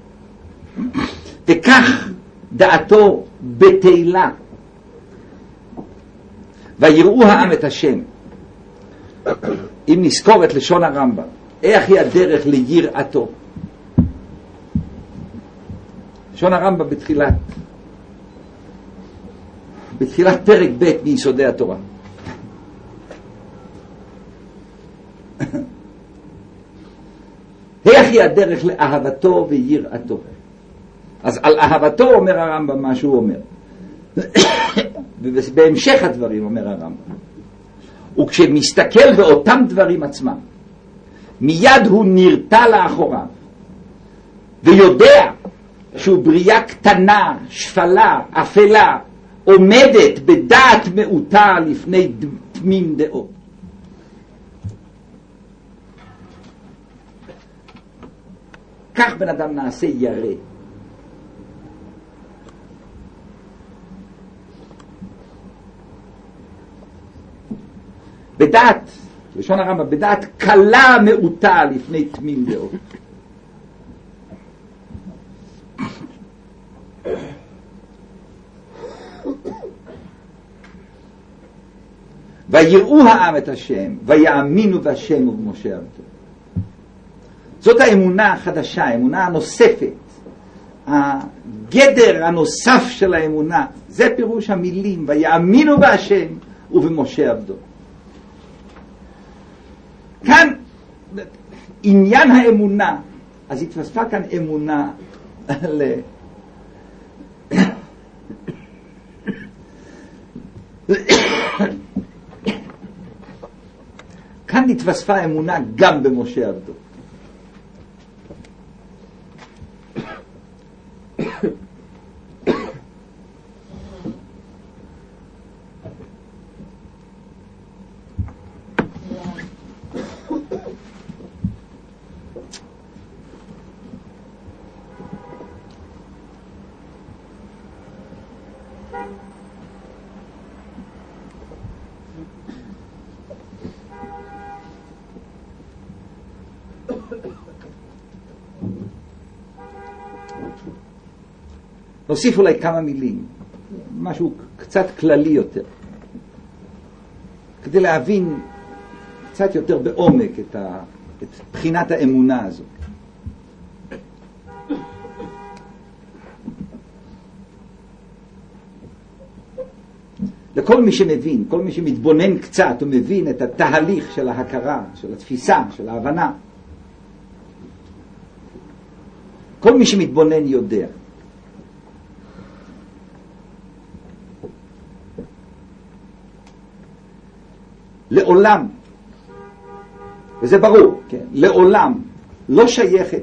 וכך דעתו בתהילה. ויראו העם את השם. אם נזכור את לשון הרמב"ם, איך היא הדרך ליראתו? לשון הרמב"ם בתחילת בתחילת פרק ב' מיסודי התורה. איך היא הדרך לאהבתו ויראתו? אז על אהבתו אומר הרמב"ם מה שהוא אומר. ובהמשך הדברים אומר הרמב"ם, וכשמסתכל באותם דברים עצמם, מיד הוא נרתע לאחוריו, ויודע שהוא בריאה קטנה, שפלה, אפלה, עומדת בדעת מעוטה לפני תמים דעות. כך בן אדם נעשה ירא. בדעת, לשון הרמב"ם, בדעת קלה מעוטה לפני תמים דעות. ויראו העם את השם, ויאמינו בהשם ובמשה עבדו. זאת האמונה החדשה, האמונה הנוספת, הגדר הנוסף של האמונה. זה פירוש המילים, ויאמינו בהשם ובמשה עבדו. כאן עניין האמונה, אז התווספה כאן אמונה ל... כאן התווספה אמונה גם במשה עבדו. נוסיף אולי כמה מילים, משהו קצת כללי יותר, כדי להבין קצת יותר בעומק את, ה, את בחינת האמונה הזו. לכל מי שמבין, כל מי שמתבונן קצת ומבין את התהליך של ההכרה, של התפיסה, של ההבנה, כל מי שמתבונן יודע לעולם, וזה ברור, כן, לעולם לא שייכת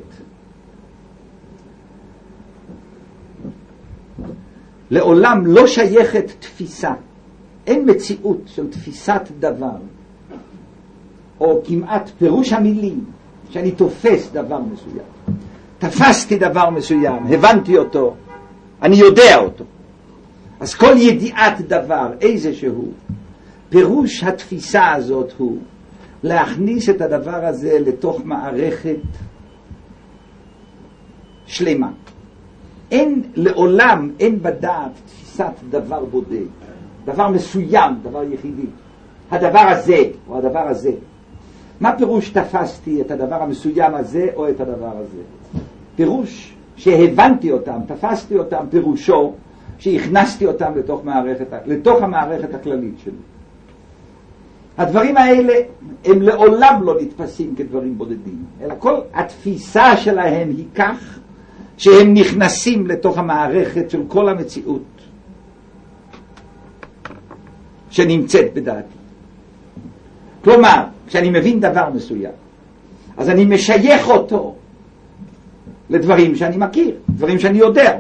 לעולם לא שייכת תפיסה, אין מציאות של תפיסת דבר או כמעט פירוש המילים שאני תופס דבר מסוים, תפסתי דבר מסוים, הבנתי אותו, אני יודע אותו. אז כל ידיעת דבר איזשהו, פירוש התפיסה הזאת הוא להכניס את הדבר הזה לתוך מערכת שלמה. אין לעולם, אין בדעת תפיסת דבר בודד, דבר מסוים, דבר יחידי. הדבר הזה או הדבר הזה. מה פירוש תפסתי את הדבר המסוים הזה או את הדבר הזה? פירוש שהבנתי אותם, תפסתי אותם, פירושו שהכנסתי אותם לתוך, מערכת, לתוך המערכת הכללית שלי. הדברים האלה הם לעולם לא נתפסים כדברים בודדים, אלא כל התפיסה שלהם היא כך שהם נכנסים לתוך המערכת של כל המציאות שנמצאת בדעתי. כלומר, כשאני מבין דבר מסוים, אז אני משייך אותו לדברים שאני מכיר, דברים שאני יודע.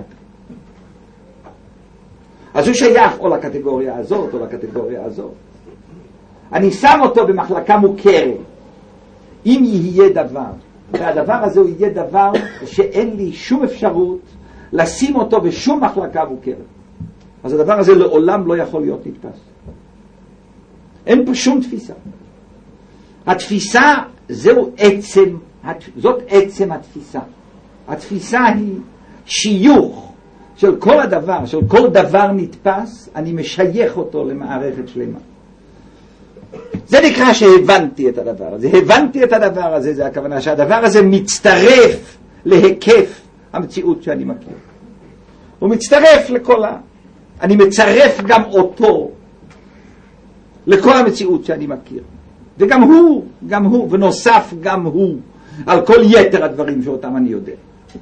אז הוא שייך או לקטגוריה הזאת או לקטגוריה הזאת. אני שם אותו במחלקה מוכרת. אם יהיה דבר, והדבר הזה הוא יהיה דבר שאין לי שום אפשרות לשים אותו בשום מחלקה מוכרת, אז הדבר הזה לעולם לא יכול להיות נתפס. אין פה שום תפיסה. התפיסה זהו עצם, זאת עצם התפיסה. התפיסה היא שיוך של כל הדבר, של כל דבר נתפס, אני משייך אותו למערכת שלמה. זה נקרא שהבנתי את הדבר הזה. הבנתי את הדבר הזה, זה הכוונה שהדבר הזה מצטרף להיקף המציאות שאני מכיר. הוא מצטרף לכל ה... אני מצרף גם אותו לכל המציאות שאני מכיר. וגם הוא, גם הוא, ונוסף גם הוא על כל יתר הדברים שאותם אני יודע.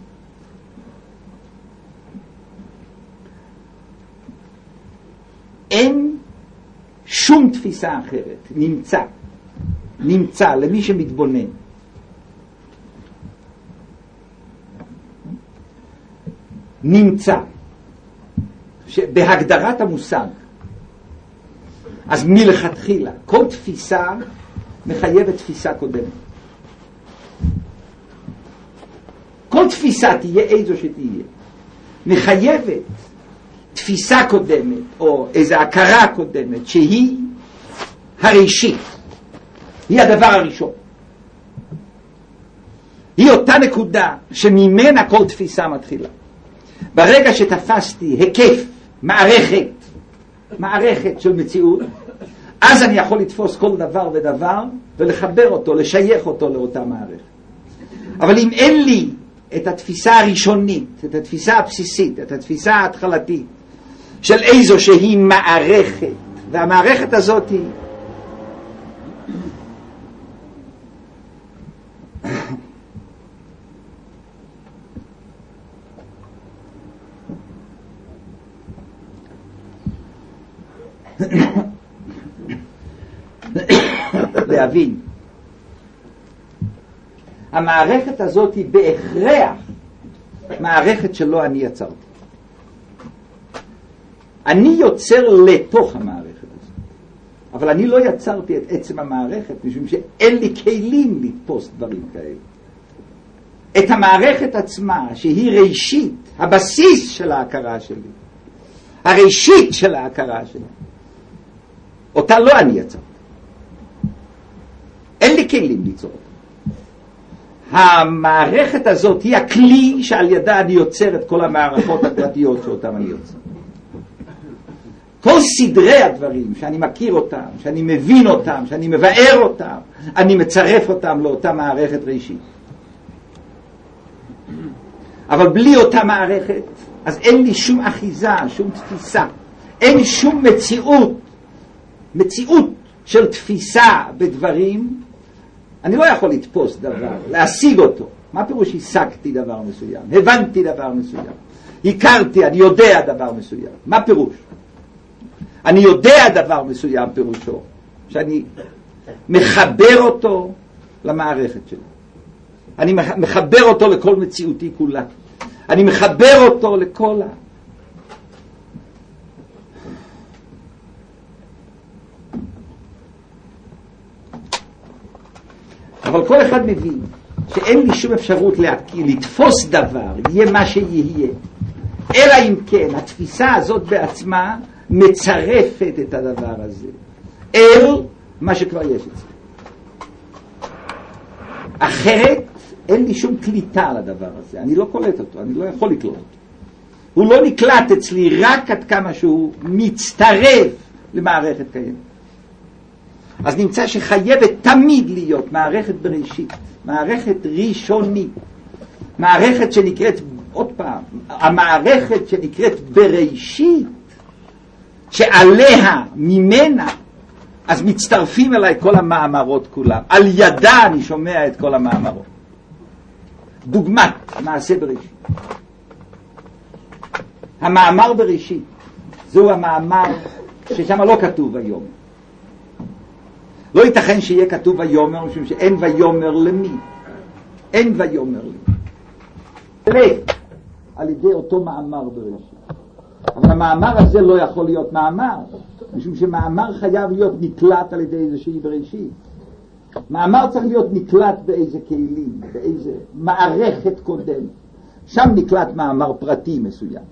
אין שום תפיסה אחרת, נמצא, נמצא למי שמתבונן. נמצא, שבהגדרת המושג, אז מלכתחילה, כל תפיסה מחייבת תפיסה קודמת. כל תפיסה תהיה איזו שתהיה, מחייבת תפיסה קודמת או איזו הכרה קודמת שהיא הראשית, היא הדבר הראשון, היא אותה נקודה שממנה כל תפיסה מתחילה. ברגע שתפסתי היקף, מערכת מערכת של מציאות, אז אני יכול לתפוס כל דבר ודבר ולחבר אותו, לשייך אותו לאותה מערכת. אבל אם אין לי את התפיסה הראשונית, את התפיסה הבסיסית, את התפיסה ההתחלתית של איזו שהיא מערכת, והמערכת הזאת היא להבין, המערכת הזאת היא בהכרח מערכת שלא אני יצרתי. אני יוצר לתוך המערכת הזאת, אבל אני לא יצרתי את עצם המערכת, משום שאין לי כלים לתפוס דברים כאלה. את המערכת עצמה, שהיא ראשית, הבסיס של ההכרה שלי, הראשית של ההכרה שלי, אותה לא אני יצרתי. אין לי כלים ליצור אותה. המערכת הזאת היא הכלי שעל ידה אני יוצר את כל המערכות הפרטיות שאותם אני יוצר. כל סדרי הדברים שאני מכיר אותם, שאני מבין אותם, שאני מבאר אותם, אני מצרף אותם לאותה מערכת ראשית. אבל בלי אותה מערכת, אז אין לי שום אחיזה, שום תפיסה. אין שום מציאות, מציאות של תפיסה בדברים. אני לא יכול לתפוס דבר, להשיג אותו. מה פירוש השגתי דבר מסוים? הבנתי דבר מסוים. הכרתי, אני יודע דבר מסוים. מה פירוש? אני יודע דבר מסוים פירושו, שאני מחבר אותו למערכת שלי. אני מחבר אותו לכל מציאותי כולה. אני מחבר אותו לכל ה... אבל כל אחד מבין שאין לי שום אפשרות לתפוס דבר, יהיה מה שיהיה. אלא אם כן, התפיסה הזאת בעצמה מצרפת את הדבר הזה אל מה שכבר יש אצלי. אחרת אין לי שום קליטה על הדבר הזה. אני לא קולט אותו, אני לא יכול לקלוט אותו. הוא לא נקלט אצלי רק עד כמה שהוא מצטרף למערכת קיימת. אז נמצא שחייבת תמיד להיות מערכת בראשית, מערכת ראשונית, מערכת שנקראת, עוד פעם, המערכת שנקראת בראשית, שעליה, ממנה, אז מצטרפים אליי כל המאמרות כולם. על ידה אני שומע את כל המאמרות. דוגמת מעשה בראשית. המאמר בראשית, זהו המאמר ששם לא כתוב ויאמר. לא ייתכן שיהיה כתוב ויאמר, משום שאין ויאמר למי. אין ויאמר למי. רק על ידי אותו מאמר בראשית. אבל המאמר הזה לא יכול להיות מאמר, משום שמאמר חייב להיות נקלט על ידי איזושהי בראשית. מאמר צריך להיות נקלט באיזה כלים, באיזה מערכת קודמת. שם נקלט מאמר פרטי מסוים.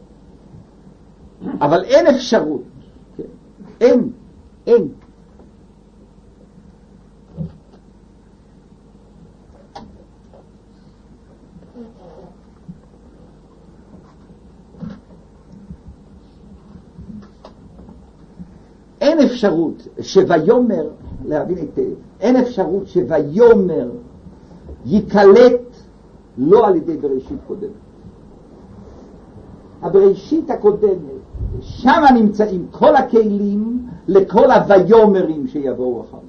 אבל אין אפשרות, כן? אין, אין. אין אפשרות שויומר, להבין היטב, אין אפשרות שויומר ייקלט לא על ידי בראשית קודמת. הבראשית הקודמת, שם נמצאים כל הכלים לכל הויומרים שיבואו אחר.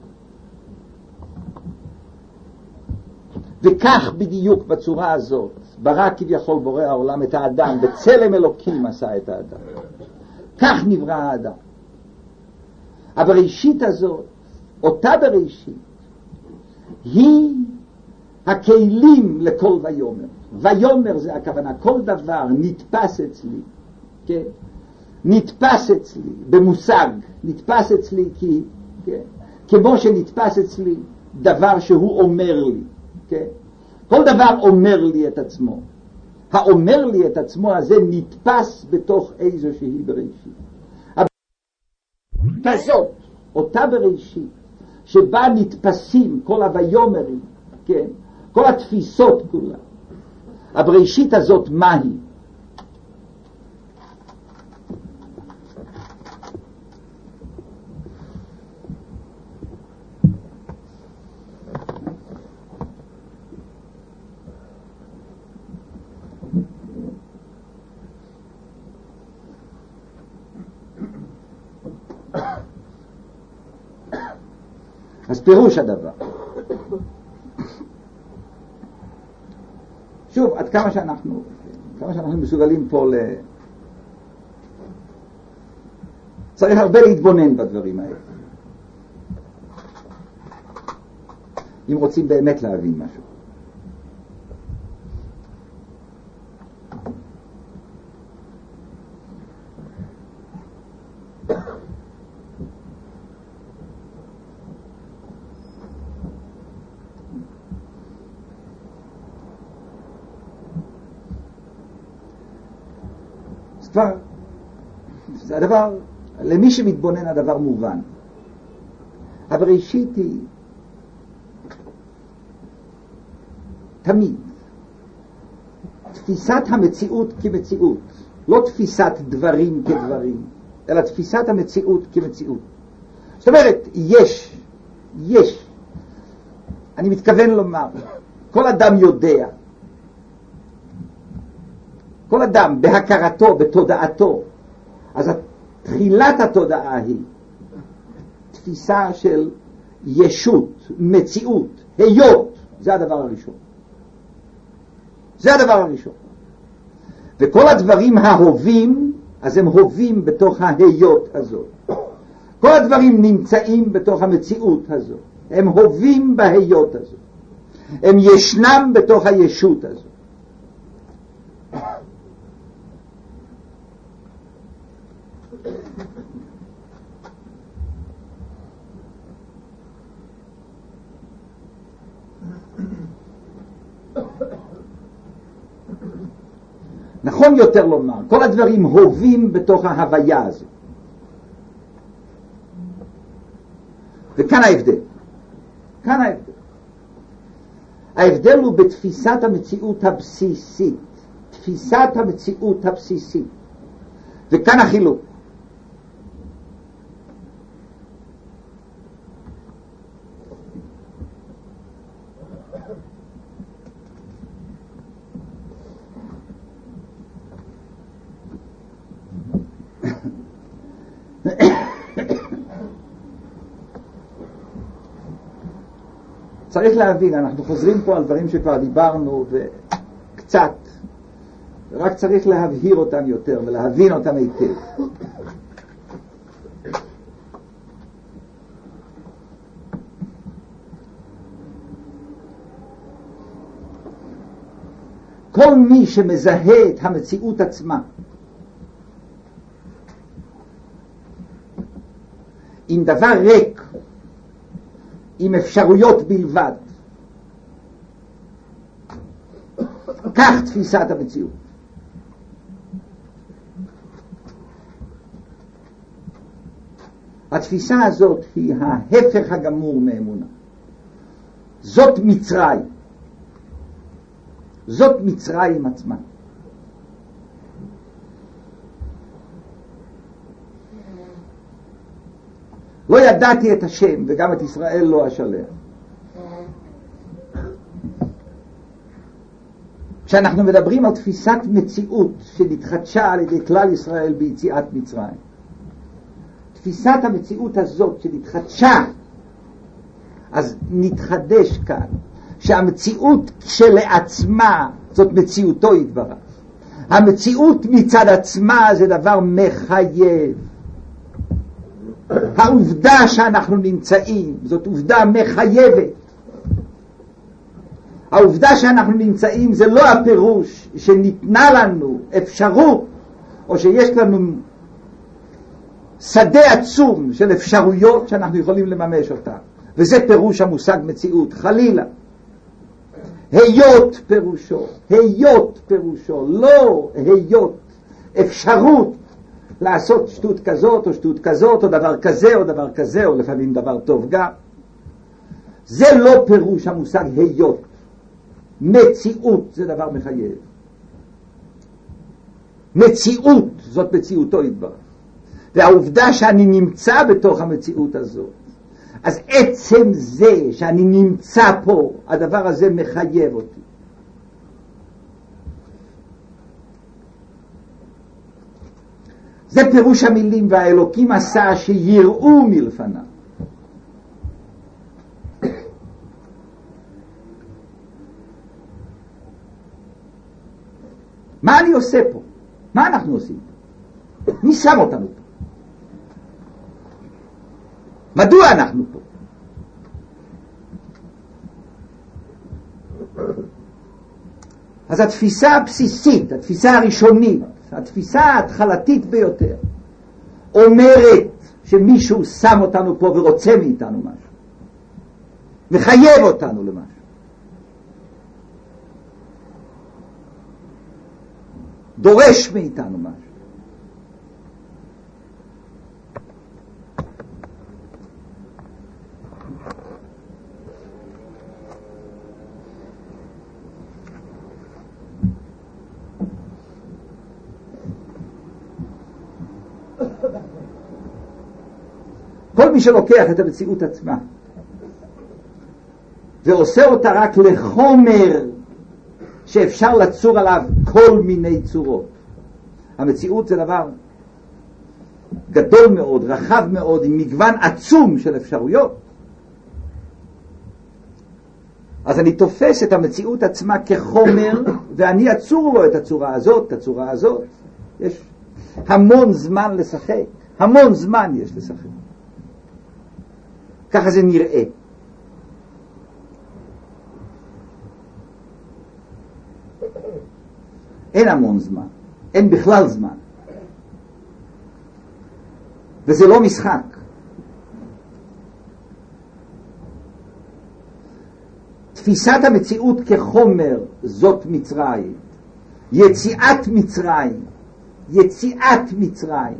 וכך בדיוק בצורה הזאת, ברא כביכול בורא העולם את האדם, בצלם אלוקים עשה את האדם. כך נברא האדם. הבראשית הזאת, אותה בראשית, היא הכלים לכל ויומר. ויומר זה הכוונה, כל דבר נתפס אצלי, כן? נתפס אצלי במושג, נתפס אצלי כי, כן? כמו שנתפס אצלי דבר שהוא אומר לי, כן? כל דבר אומר לי את עצמו. האומר לי את עצמו הזה נתפס בתוך איזושהי בראשית. כזאת, אותה בראשית, שבה נתפסים כל הויומרים, כן? כל התפיסות כולה. הבראשית הזאת, מה היא? אז פירוש הדבר. שוב, עד כמה שאנחנו, כמה שאנחנו מסוגלים פה ל... צריך הרבה להתבונן בדברים האלה. אם רוצים באמת להבין משהו. כבר, זה הדבר, למי שמתבונן הדבר מובן. הבראשית היא תמיד. תפיסת המציאות כמציאות, לא תפיסת דברים כדברים, אלא תפיסת המציאות כמציאות. זאת אומרת, יש, יש. אני מתכוון לומר, כל אדם יודע, כל אדם בהכרתו, בתודעתו, אז תחילת התודעה היא תפיסה של ישות, מציאות, היות, זה הדבר הראשון. זה הדבר הראשון. וכל הדברים ההווים, אז הם הווים בתוך ההיות הזאת. כל הדברים נמצאים בתוך המציאות הזאת. הם הווים בהיות הזאת. הם ישנם בתוך הישות הזאת. נכון יותר לומר, כל הדברים הווים בתוך ההוויה הזאת. וכאן ההבדל. כאן ההבדל. ההבדל הוא בתפיסת המציאות הבסיסית. תפיסת המציאות הבסיסית. וכאן החילוק. צריך להבין, אנחנו חוזרים פה על דברים שכבר דיברנו וקצת, רק צריך להבהיר אותם יותר ולהבין אותם היטב. כל מי שמזהה את המציאות עצמה עם דבר ריק, עם אפשרויות בלבד, כך תפיסת המציאות. התפיסה הזאת היא ההפך הגמור מאמונה. זאת מצרים. זאת מצרים עצמה. לא ידעתי את השם וגם את ישראל לא אשלח. כשאנחנו מדברים על תפיסת מציאות שנתחדשה על ידי כלל ישראל ביציאת מצרים, תפיסת המציאות הזאת שנתחדשה, אז נתחדש כאן שהמציאות שלעצמה זאת מציאותו יתברך. המציאות מצד עצמה זה דבר מחייב. העובדה שאנחנו נמצאים זאת עובדה מחייבת. העובדה שאנחנו נמצאים זה לא הפירוש שניתנה לנו אפשרות או שיש לנו שדה עצום של אפשרויות שאנחנו יכולים לממש אותה, וזה פירוש המושג מציאות. חלילה, היות פירושו, היות פירושו, לא היות אפשרות לעשות שטות כזאת או שטות כזאת או דבר כזה או דבר כזה או לפעמים דבר טוב גם. זה לא פירוש המושג היות. מציאות זה דבר מחייב. מציאות זאת מציאותו יתברך. והעובדה שאני נמצא בתוך המציאות הזאת, אז עצם זה שאני נמצא פה, הדבר הזה מחייב אותי. זה פירוש המילים והאלוקים עשה שיראו מלפניו. מה אני עושה פה? מה אנחנו עושים? מי שם אותנו פה? מדוע אנחנו פה? אז התפיסה הבסיסית, התפיסה הראשונית, התפיסה ההתחלתית ביותר, אומרת שמישהו שם אותנו פה ורוצה מאיתנו משהו. מחייב אותנו למשהו. דורש מאיתנו משהו. כל מי שלוקח את המציאות עצמה ועושה אותה רק לחומר שאפשר לצור עליו כל מיני צורות. המציאות זה דבר גדול מאוד, רחב מאוד, עם מגוון עצום של אפשרויות. אז אני תופס את המציאות עצמה כחומר, ואני אצור לו את הצורה הזאת, את הצורה הזאת. יש המון זמן לשחק, המון זמן יש לשחק. ככה זה נראה. אין המון זמן, אין בכלל זמן. וזה לא משחק. תפיסת המציאות כחומר זאת מצרים. יציאת מצרים. יציאת מצרים.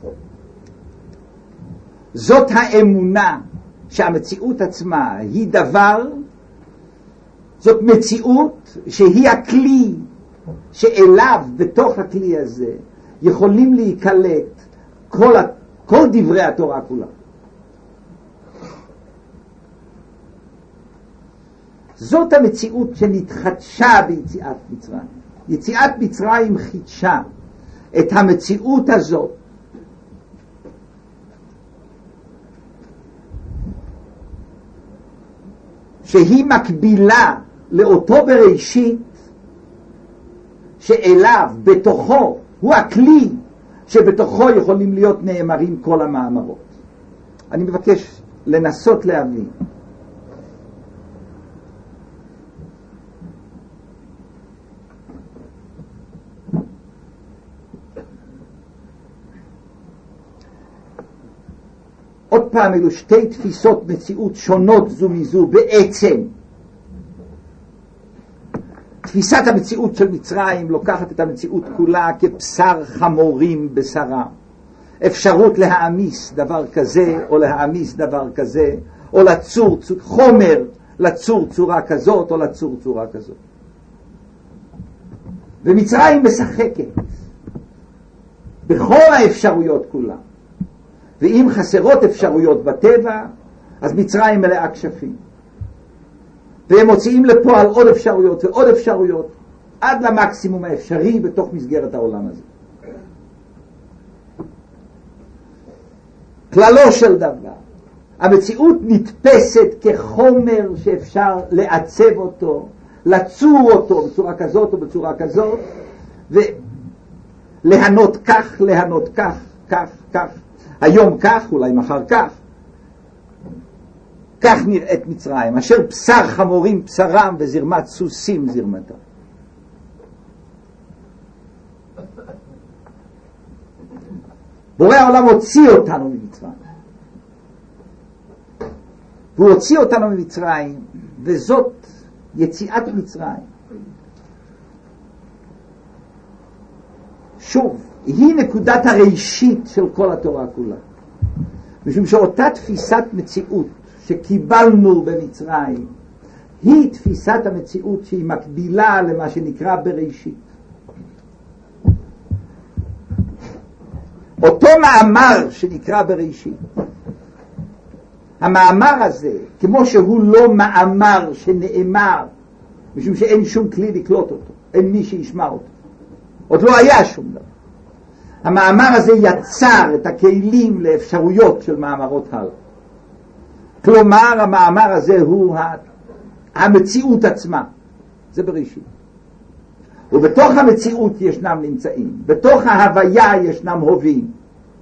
זאת האמונה שהמציאות עצמה היא דבר, זאת מציאות שהיא הכלי שאליו בתוך הכלי הזה יכולים להיקלט כל, כל דברי התורה כולה. זאת המציאות שנתחדשה ביציאת מצרים. יציאת מצרים חידשה את המציאות הזאת. שהיא מקבילה לאותו בראשית שאליו, בתוכו, הוא הכלי שבתוכו יכולים להיות נאמרים כל המאמרות. אני מבקש לנסות להבין. עוד פעם, אלו שתי תפיסות מציאות שונות זו מזו בעצם. תפיסת המציאות של מצרים לוקחת את המציאות כולה כבשר חמורים בשרה. אפשרות להעמיס דבר כזה או להעמיס דבר כזה, או לצור חומר לצור צורה כזאת או לצור צורה כזאת. ומצרים משחקת בכל האפשרויות כולה. ואם חסרות אפשרויות בטבע, אז מצרים מלאה כשפים. והם מוציאים לפועל עוד אפשרויות ועוד אפשרויות, עד למקסימום האפשרי בתוך מסגרת העולם הזה. כללו של דבר, המציאות נתפסת כחומר שאפשר לעצב אותו, לצור אותו בצורה כזאת או בצורה כזאת, ולהנות כך, להנות כך, כך, כך. היום כך, אולי מחר כך. כך נראית מצרים, אשר בשר חמורים בשרם וזרמת סוסים זרמתה. בורא העולם הוציא אותנו ממצרים. והוא הוציא אותנו ממצרים, וזאת יציאת מצרים. שוב, היא נקודת הראשית של כל התורה כולה. משום שאותה תפיסת מציאות שקיבלנו במצרים, היא תפיסת המציאות שהיא מקבילה למה שנקרא בראשית. אותו מאמר שנקרא בראשית, המאמר הזה, כמו שהוא לא מאמר שנאמר, משום שאין שום כלי לקלוט אותו, אין מי שישמע אותו, עוד לא היה שום דבר. המאמר הזה יצר את הכלים לאפשרויות של מאמרות הלאה. כלומר, המאמר הזה הוא המציאות עצמה. זה בראשית. ובתוך המציאות ישנם נמצאים. בתוך ההוויה ישנם הווים.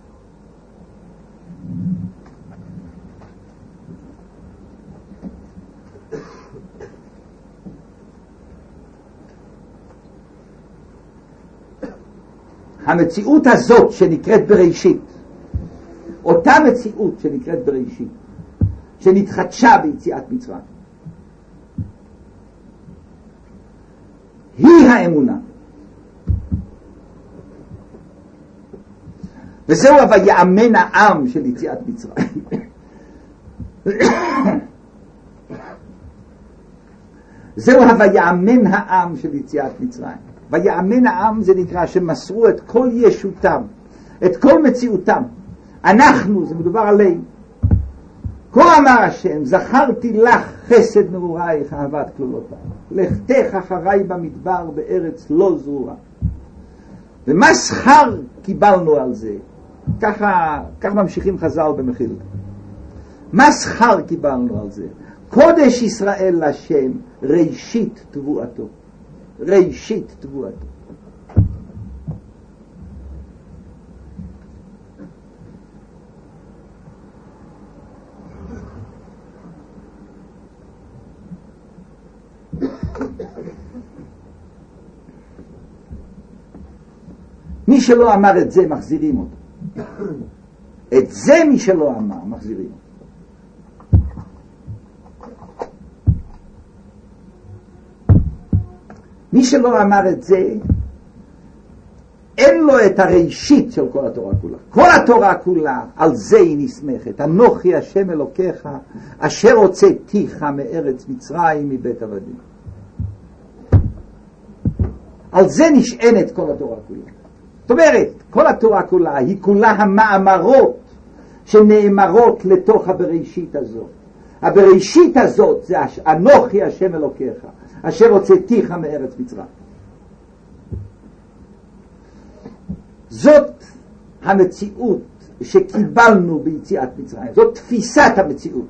המציאות הזאת שנקראת בראשית, אותה מציאות שנקראת בראשית, שנתחדשה ביציאת מצרים, היא האמונה. וזהו ויאמן העם של יציאת מצרים. זהו ויאמן העם של יציאת מצרים. ויאמן העם זה נקרא שמסרו את כל ישותם, את כל מציאותם. אנחנו, זה מדובר עלינו, כה אמר השם, זכרתי לך חסד נעורייך, אהבת כלולותיי. לכתך אחריי במדבר בארץ לא זרורה. ומה שכר קיבלנו על זה? ככה, כך ממשיכים חז"ל במחילה. מה שכר קיבלנו על זה? קודש ישראל להשם, ראשית תבואתו. ראשית תבואתו. מי שלא אמר את זה מחזירים אותו. את זה מי שלא אמר מחזירים אותו. מי שלא אמר את זה אין לו את הראשית של כל התורה כולה. כל התורה כולה על זה היא נסמכת. אנוכי השם אלוקיך אשר הוצאתיך מארץ מצרים מבית עבדים. על זה נשענת כל התורה כולה. זאת אומרת, כל התורה כולה היא כולה המאמרות שנאמרות לתוך הבראשית הזאת. הבראשית הזאת זה אנוכי השם אלוקיך אשר הוצאתיך מארץ מצרים. זאת המציאות שקיבלנו ביציאת מצרים. זאת תפיסת המציאות.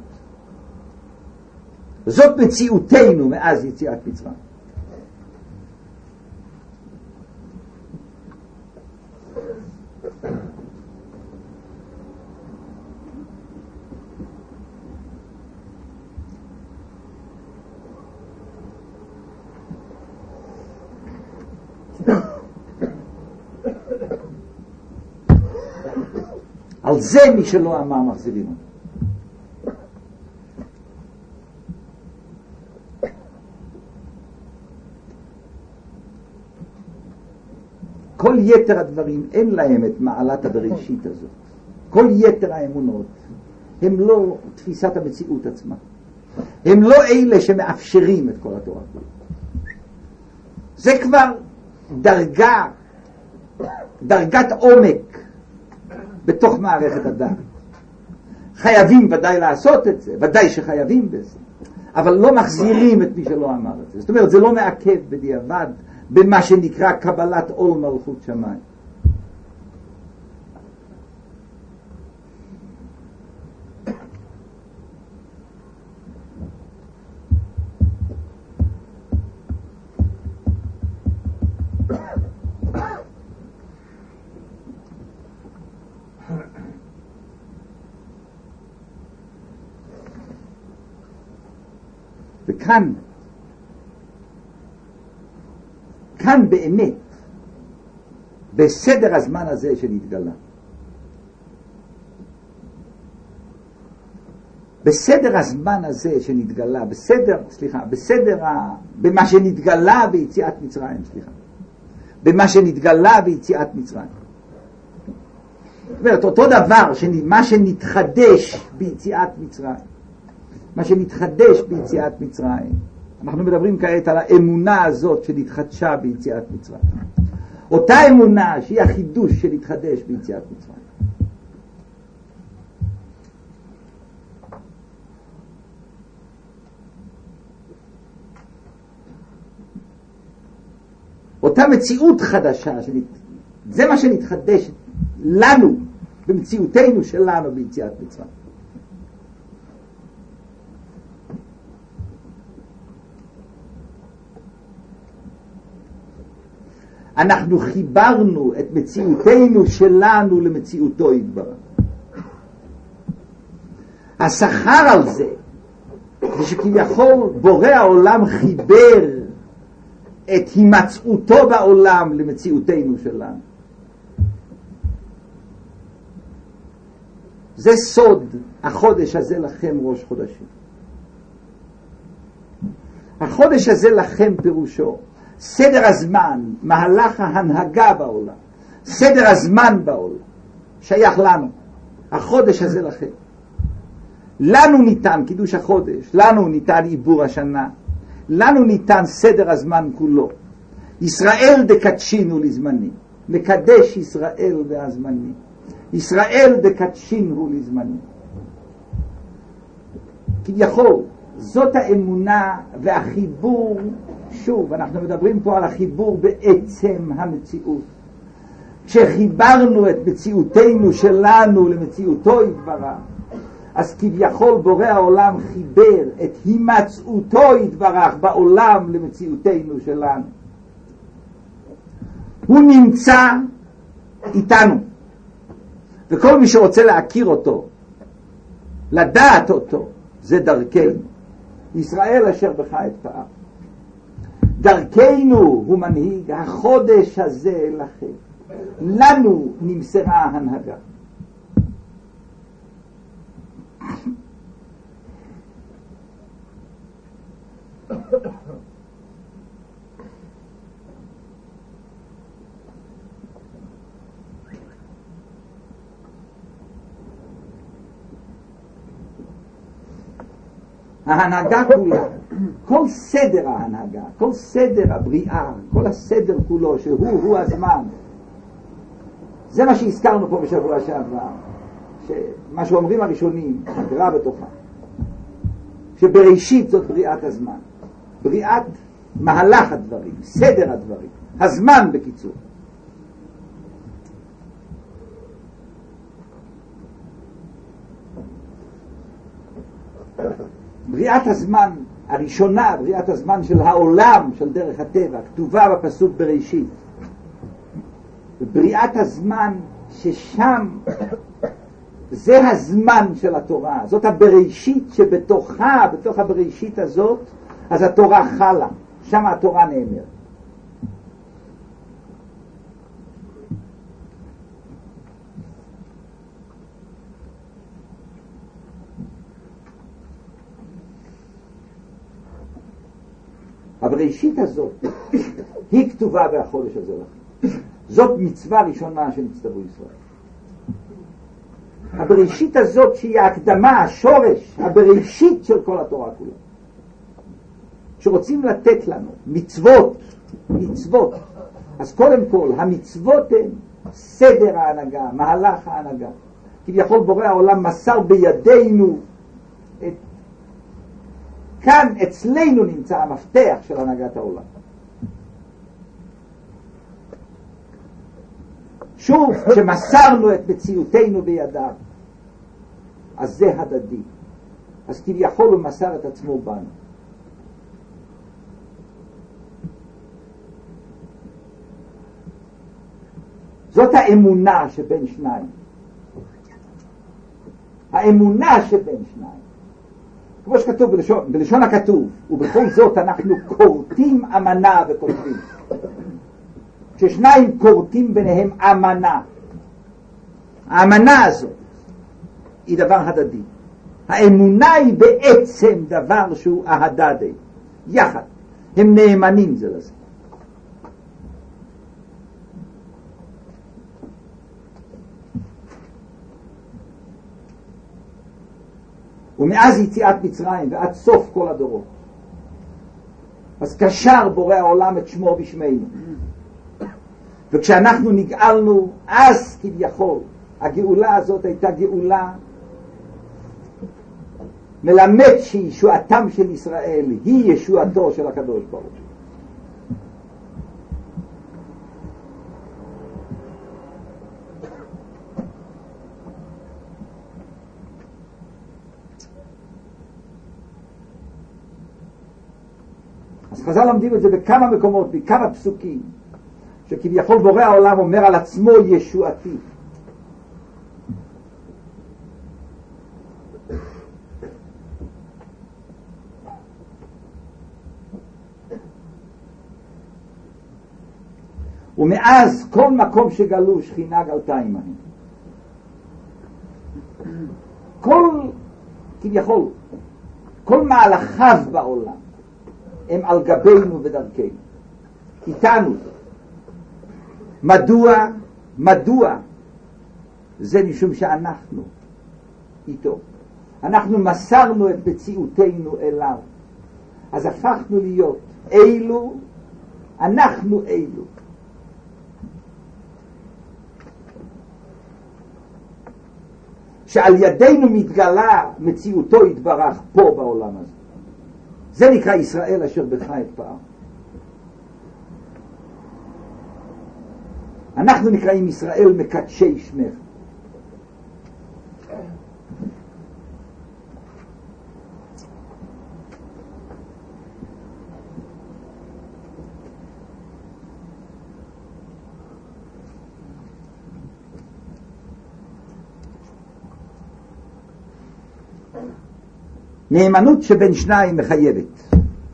זאת מציאותנו מאז יציאת מצרים. על זה מי שלא אמר מחזירים אותו. כל יתר הדברים אין להם את מעלת הבראשית הזאת. כל יתר האמונות הם לא תפיסת המציאות עצמה. הם לא אלה שמאפשרים את כל התורה. זה כבר דרגה, דרגת עומק בתוך מערכת הדעת. חייבים ודאי לעשות את זה, ודאי שחייבים בזה, אבל לא מחזירים את מי שלא אמר את זה. זאת אומרת, זה לא מעכב בדיעבד במה שנקרא קבלת עול מלכות שמיים. וכאן, כאן באמת, בסדר הזמן הזה שנתגלה, בסדר הזמן הזה שנתגלה, בסדר, סליחה, בסדר, ה, במה שנתגלה ביציאת מצרים, סליחה, במה שנתגלה ביציאת מצרים. זאת אומרת, אותו דבר, מה שנתחדש ביציאת מצרים, מה שנתחדש ביציאת מצרים, אנחנו מדברים כעת על האמונה הזאת שנתחדשה ביציאת מצרים. אותה אמונה שהיא החידוש שנתחדש ביציאת מצרים. אותה מציאות חדשה, שנת... זה מה שנתחדש לנו, במציאותנו שלנו ביציאת מצרים. אנחנו חיברנו את מציאותנו שלנו למציאותו יתברך. השכר על זה, זה שכביכול בורא העולם חיבר את הימצאותו בעולם למציאותנו שלנו. זה סוד החודש הזה לכם ראש חודשים. החודש הזה לכם פירושו סדר הזמן, מהלך ההנהגה בעולם, סדר הזמן בעולם, שייך לנו. החודש הזה לכם. לנו ניתן קידוש החודש, לנו ניתן עיבור השנה, לנו ניתן סדר הזמן כולו. ישראל דקדשינו לזמני, מקדש ישראל והזמני. ישראל דקדשינו לזמני. כביכול, זאת האמונה והחיבור, שוב, אנחנו מדברים פה על החיבור בעצם המציאות. כשחיברנו את מציאותנו שלנו למציאותו יתברך, אז כביכול בורא העולם חיבר את הימצאותו יתברך בעולם למציאותנו שלנו. הוא נמצא איתנו, וכל מי שרוצה להכיר אותו, לדעת אותו, זה דרכנו. ישראל אשר בך אתפאר. דרכנו הוא מנהיג, החודש הזה לכם. לנו נמסרה ההנהגה. ההנהגה כולה, כל סדר ההנהגה, כל סדר הבריאה, כל הסדר כולו שהוא הוא הזמן, זה מה שהזכרנו פה בשבוע שעבר, מה שאומרים הראשונים, הגר"א בתוכה, שבראשית זאת בריאת הזמן, בריאת מהלך הדברים, סדר הדברים, הזמן בקיצור. בריאת הזמן הראשונה, בריאת הזמן של העולם, של דרך הטבע, כתובה בפסוק בראשית. בריאת הזמן ששם זה הזמן של התורה, זאת הבראשית שבתוכה, בתוך הבראשית הזאת, אז התורה חלה, שם התורה נאמרת. הבראשית הזאת היא כתובה בחודש הזה לכם. זאת מצווה ראשונה שנצטוו ישראל. הבראשית הזאת שהיא ההקדמה, השורש, הבראשית של כל התורה כולה. שרוצים לתת לנו מצוות, מצוות. אז קודם כל, המצוות הן סדר ההנהגה, מהלך ההנהגה. כביכול בורא העולם מסר בידינו את כאן אצלנו נמצא המפתח של הנהגת העולם. שוב, כשמסרנו את מציאותנו בידיו, אז זה הדדי. אז כביכול הוא מסר את עצמו בנו. זאת האמונה שבין שניים. האמונה שבין שניים. כמו שכתוב בלשון, בלשון הכתוב, ובכל זאת אנחנו קורטים אמנה וכותבים. כששניים קורטים ביניהם אמנה, האמנה הזאת היא דבר הדדי. האמונה היא בעצם דבר שהוא ההדדי, יחד, הם נאמנים זה לזה. ומאז יציאת מצרים ועד סוף כל הדורות, אז קשר בורא העולם את שמו בשמנו. וכשאנחנו נגאלנו, אז כביכול הגאולה הזאת הייתה גאולה מלמד שישועתם של ישראל היא ישועתו של הקדוש ברוך הוא. אז חז"ל לומדים את זה בכמה מקומות, בכמה פסוקים, שכביכול בורא העולם אומר על עצמו ישועתי. ומאז כל מקום שגלו שכינה גלתה עמהם. כל, כביכול, כל מהלכיו בעולם הם על גבינו ודרכנו, איתנו. מדוע? מדוע? זה משום שאנחנו איתו. אנחנו מסרנו את מציאותנו אליו. אז הפכנו להיות אילו, אנחנו אילו. שעל ידינו מתגלה מציאותו יתברך פה בעולם הזה. זה נקרא ישראל אשר בך אתפאר. אנחנו נקראים ישראל מקדשי שמך. נאמנות שבין שניים מחייבת.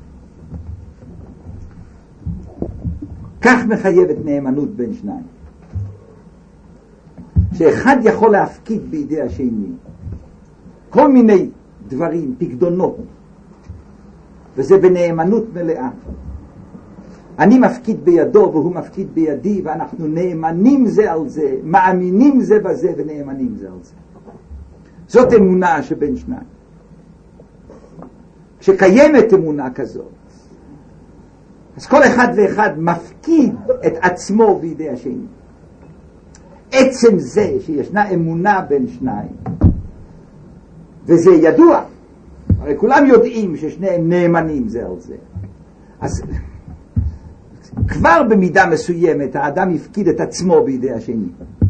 כך מחייבת נאמנות בין שניים. שאחד יכול להפקיד בידי השני כל מיני דברים, פקדונות, וזה בנאמנות מלאה. אני מפקיד בידו והוא מפקיד בידי, ואנחנו נאמנים זה על זה, מאמינים זה בזה ונאמנים זה על זה. זאת אמונה שבין שניים. כשקיימת אמונה כזאת, אז כל אחד ואחד מפקיד את עצמו בידי השני. עצם זה שישנה אמונה בין שניים, וזה ידוע, הרי כולם יודעים ששניהם נאמנים זה על זה, אז כבר במידה מסוימת האדם יפקיד את עצמו בידי השני.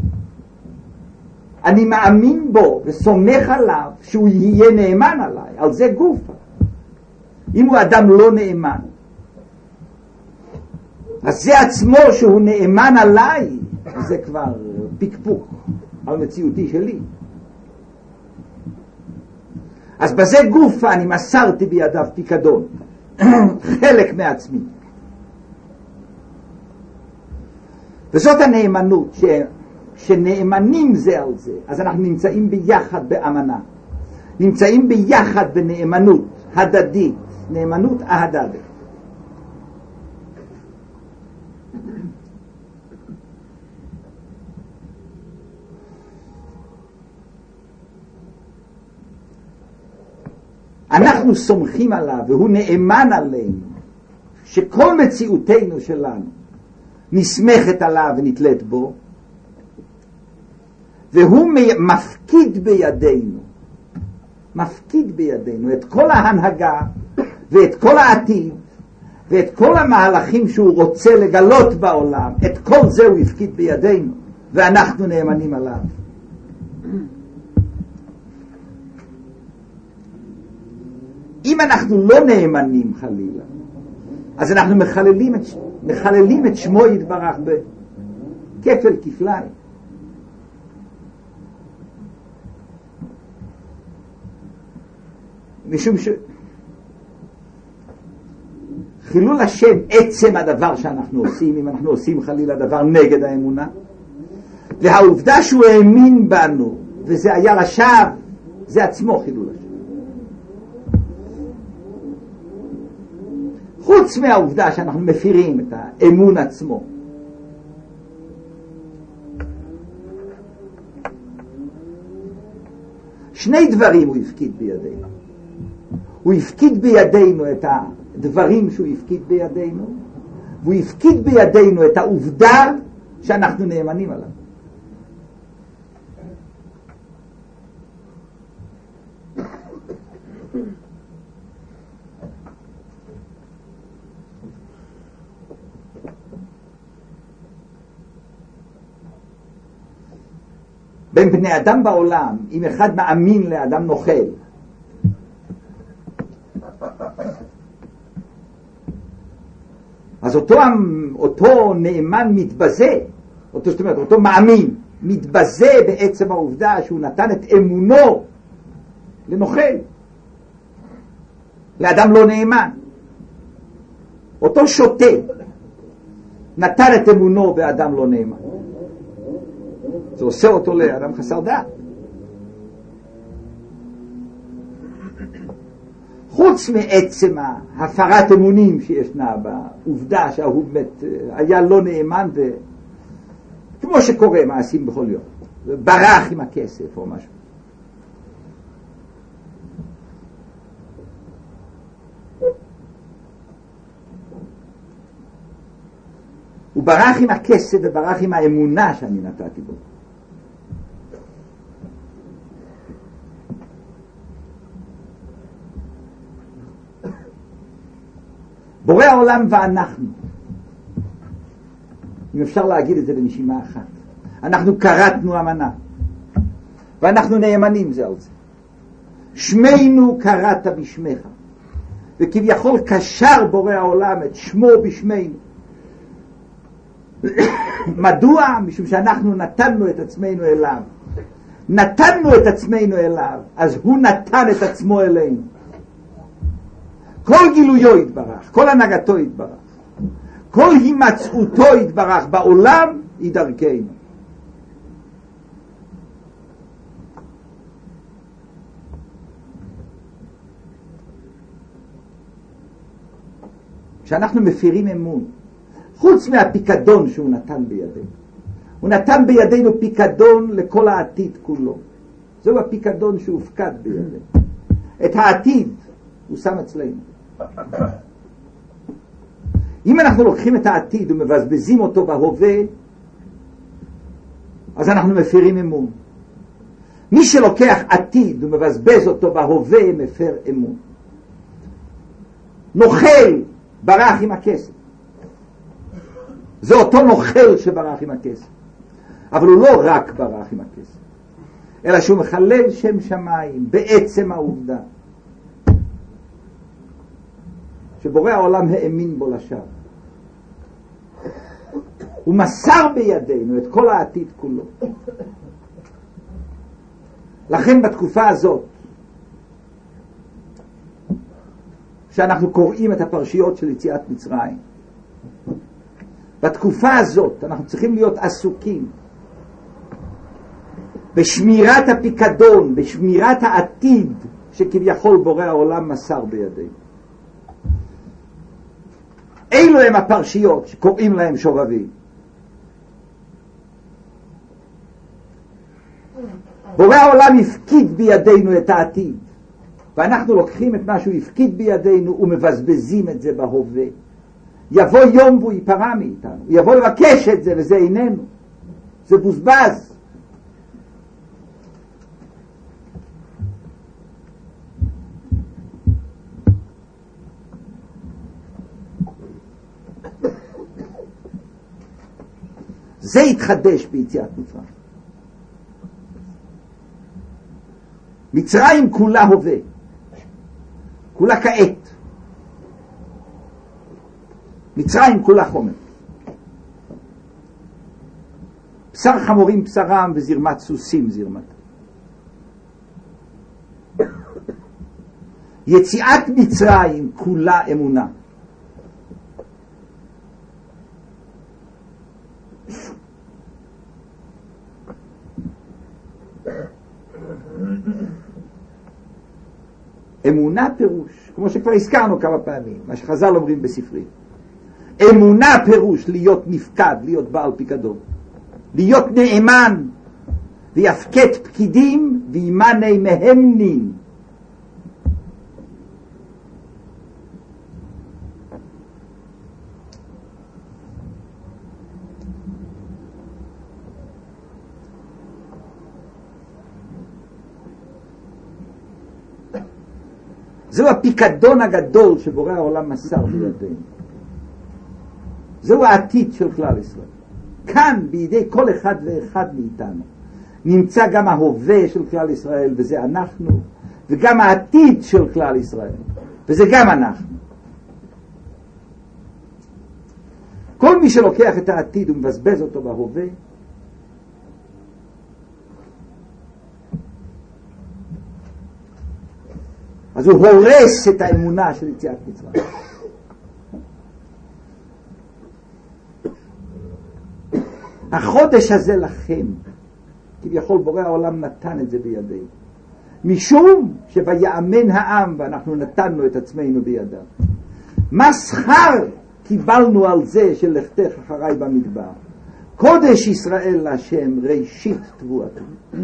אני מאמין בו וסומך עליו שהוא יהיה נאמן עליי, על זה גוף. אם הוא אדם לא נאמן, אז זה עצמו שהוא נאמן עליי, זה כבר פיקפוק על מציאותי שלי. אז בזה גוף אני מסרתי בידיו פיקדון, חלק מעצמי. וזאת הנאמנות, ש... שנאמנים זה על זה, אז אנחנו נמצאים ביחד באמנה, נמצאים ביחד בנאמנות הדדית, נאמנות ההדדית. אנחנו סומכים עליו והוא נאמן עלינו, שכל מציאותנו שלנו נסמכת עליו ונתלת בו, והוא מפקיד בידינו, מפקיד בידינו את כל ההנהגה ואת כל העתיד ואת כל המהלכים שהוא רוצה לגלות בעולם. את כל זה הוא הפקיד בידינו ואנחנו נאמנים עליו. אם אנחנו לא נאמנים חלילה, אז אנחנו מחללים את, מחללים את שמו יתברך בכפל כפליים. משום ש... חילול השם עצם הדבר שאנחנו עושים, אם אנחנו עושים חלילה דבר נגד האמונה, והעובדה שהוא האמין בנו וזה היה לשווא, זה עצמו חילול השם. חוץ מהעובדה שאנחנו מפירים את האמון עצמו, שני דברים הוא הפקיד בידינו. הוא הפקיד בידינו את הדברים שהוא הפקיד בידינו, והוא הפקיד בידינו את העובדה שאנחנו נאמנים עליו. בין בני אדם בעולם, אם אחד מאמין לאדם נוכל, אז אותו, אותו נאמן מתבזה, אותו, זאת אומרת, אותו מאמין, מתבזה בעצם העובדה שהוא נתן את אמונו לנוכל, לאדם לא נאמן. אותו שוטה נתן את אמונו באדם לא נאמן. זה עושה אותו לאדם חסר דעת. חוץ מעצם הפרת אמונים שישנה בעובדה שההוא באמת היה לא נאמן, וכמו שקורה מעשים בכל יום, ברח עם הכסף או משהו. הוא ברח עם הכסף וברח עם האמונה שאני נתתי בו. בורא העולם ואנחנו, אם אפשר להגיד את זה בנשימה אחת, אנחנו קראתנו אמנה ואנחנו נאמנים זה על זה. שמנו קראת בשמך, וכביכול קשר בורא העולם את שמו בשמנו. מדוע? משום שאנחנו נתנו את עצמנו אליו. נתנו את עצמנו אליו, אז הוא נתן את עצמו אלינו. כל גילויו יתברך, כל הנהגתו יתברך, כל הימצאותו יתברך בעולם היא דרכנו. כשאנחנו מפירים אמון, חוץ מהפיקדון שהוא נתן בידינו, הוא נתן בידינו פיקדון לכל העתיד כולו. זהו הפיקדון שהופקד בידינו. את העתיד הוא שם אצלנו. אם אנחנו לוקחים את העתיד ומבזבזים אותו בהווה, אז אנחנו מפירים אמון. מי שלוקח עתיד ומבזבז אותו בהווה מפר אמון. נוכל ברח עם הכסף. זה אותו נוכל שברח עם הכסף. אבל הוא לא רק ברח עם הכסף, אלא שהוא מחלל שם שמיים בעצם העובדה שבורא העולם האמין בו לשווא. הוא מסר בידינו את כל העתיד כולו. לכן בתקופה הזאת שאנחנו קוראים את הפרשיות של יציאת מצרים, בתקופה הזאת אנחנו צריכים להיות עסוקים בשמירת הפיקדון, בשמירת העתיד שכביכול בורא העולם מסר בידינו. אילו הם הפרשיות שקוראים להם שובבים. בורא העולם הפקיד בידינו את העתיד, ואנחנו לוקחים את מה שהוא הפקיד בידינו ומבזבזים את זה בהווה. יבוא יום והוא ייפרע מאיתנו, הוא יבוא לבקש את זה וזה איננו, זה בוזבז. זה התחדש ביציאת מצרים. מצרים כולה הווה, כולה כעת. מצרים כולה חומר. בשר חמורים בשרם וזרמת סוסים זרמת. יציאת מצרים כולה אמונה. אמונה פירוש, כמו שכבר הזכרנו כמה פעמים, מה שחז"ל אומרים בספרי. אמונה פירוש להיות נפקד, להיות בעל פיקדון, להיות נאמן, ויפקד פקידים וימני מהם נין. זהו הפיקדון הגדול שבורא העולם מסר בידינו. זהו העתיד של כלל ישראל. כאן בידי כל אחד ואחד מאיתנו נמצא גם ההווה של כלל ישראל, וזה אנחנו, וגם העתיד של כלל ישראל, וזה גם אנחנו. כל מי שלוקח את העתיד ומבזבז אותו בהווה, אז הוא הורס את האמונה של יציאת מצרים. החודש הזה לכם, כביכול בורא העולם נתן את זה בידינו, משום שויאמן העם ואנחנו נתנו את עצמנו בידיו. מה שכר קיבלנו על זה של לכתך אחריי במדבר? קודש ישראל להשם ראשית תבואתו.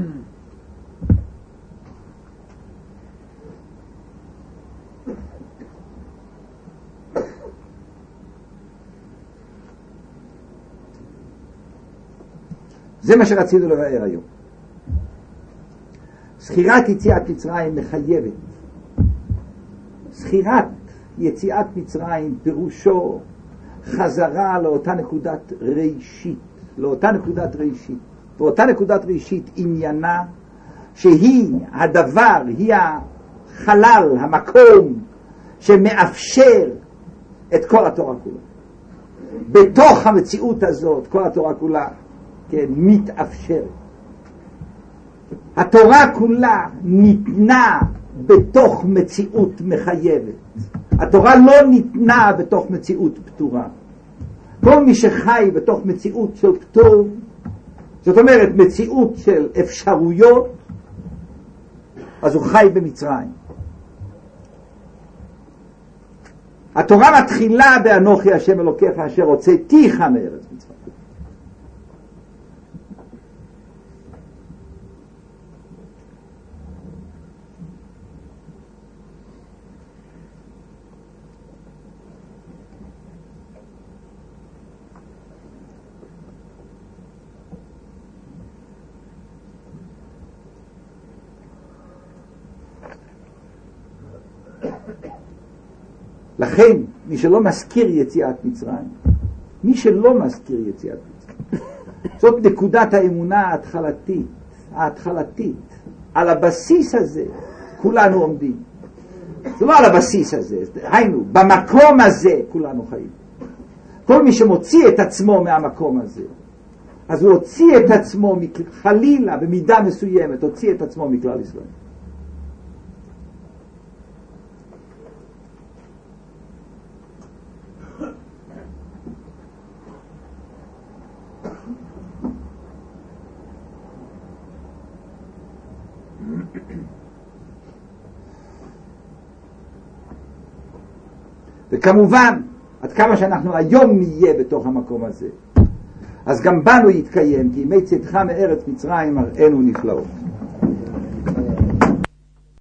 זה מה שרצינו לבאר היום. זכירת יציאת מצרים מחייבת. זכירת יציאת מצרים פירושו חזרה לאותה נקודת ראשית, לאותה נקודת ראשית. ואותה נקודת ראשית עניינה שהיא הדבר, היא החלל, המקום שמאפשר את כל התורה כולה. בתוך המציאות הזאת כל התורה כולה, כן, מתאפשרת. התורה כולה ניתנה בתוך מציאות מחייבת. התורה לא ניתנה בתוך מציאות פתורה. כל מי שחי בתוך מציאות של פטור, זאת אומרת מציאות של אפשרויות, אז הוא חי במצרים. התורה מתחילה באנוכי השם אלוקיך אשר הוצאתיך מארץ מצרים. לכן, מי שלא מזכיר יציאת מצרים, מי שלא מזכיר יציאת מצרים, זאת נקודת האמונה ההתחלתית, ההתחלתית. על הבסיס הזה כולנו עומדים. זה לא על הבסיס הזה, היינו, במקום הזה כולנו חיים. כל מי שמוציא את עצמו מהמקום הזה, אז הוא הוציא את עצמו, חלילה, במידה מסוימת, הוציא את עצמו מכלל ישראל. וכמובן, עד כמה שאנחנו היום נהיה בתוך המקום הזה, אז גם בנו יתקיים, כי ימי צאתך מארץ מצרים מראינו נפלאות.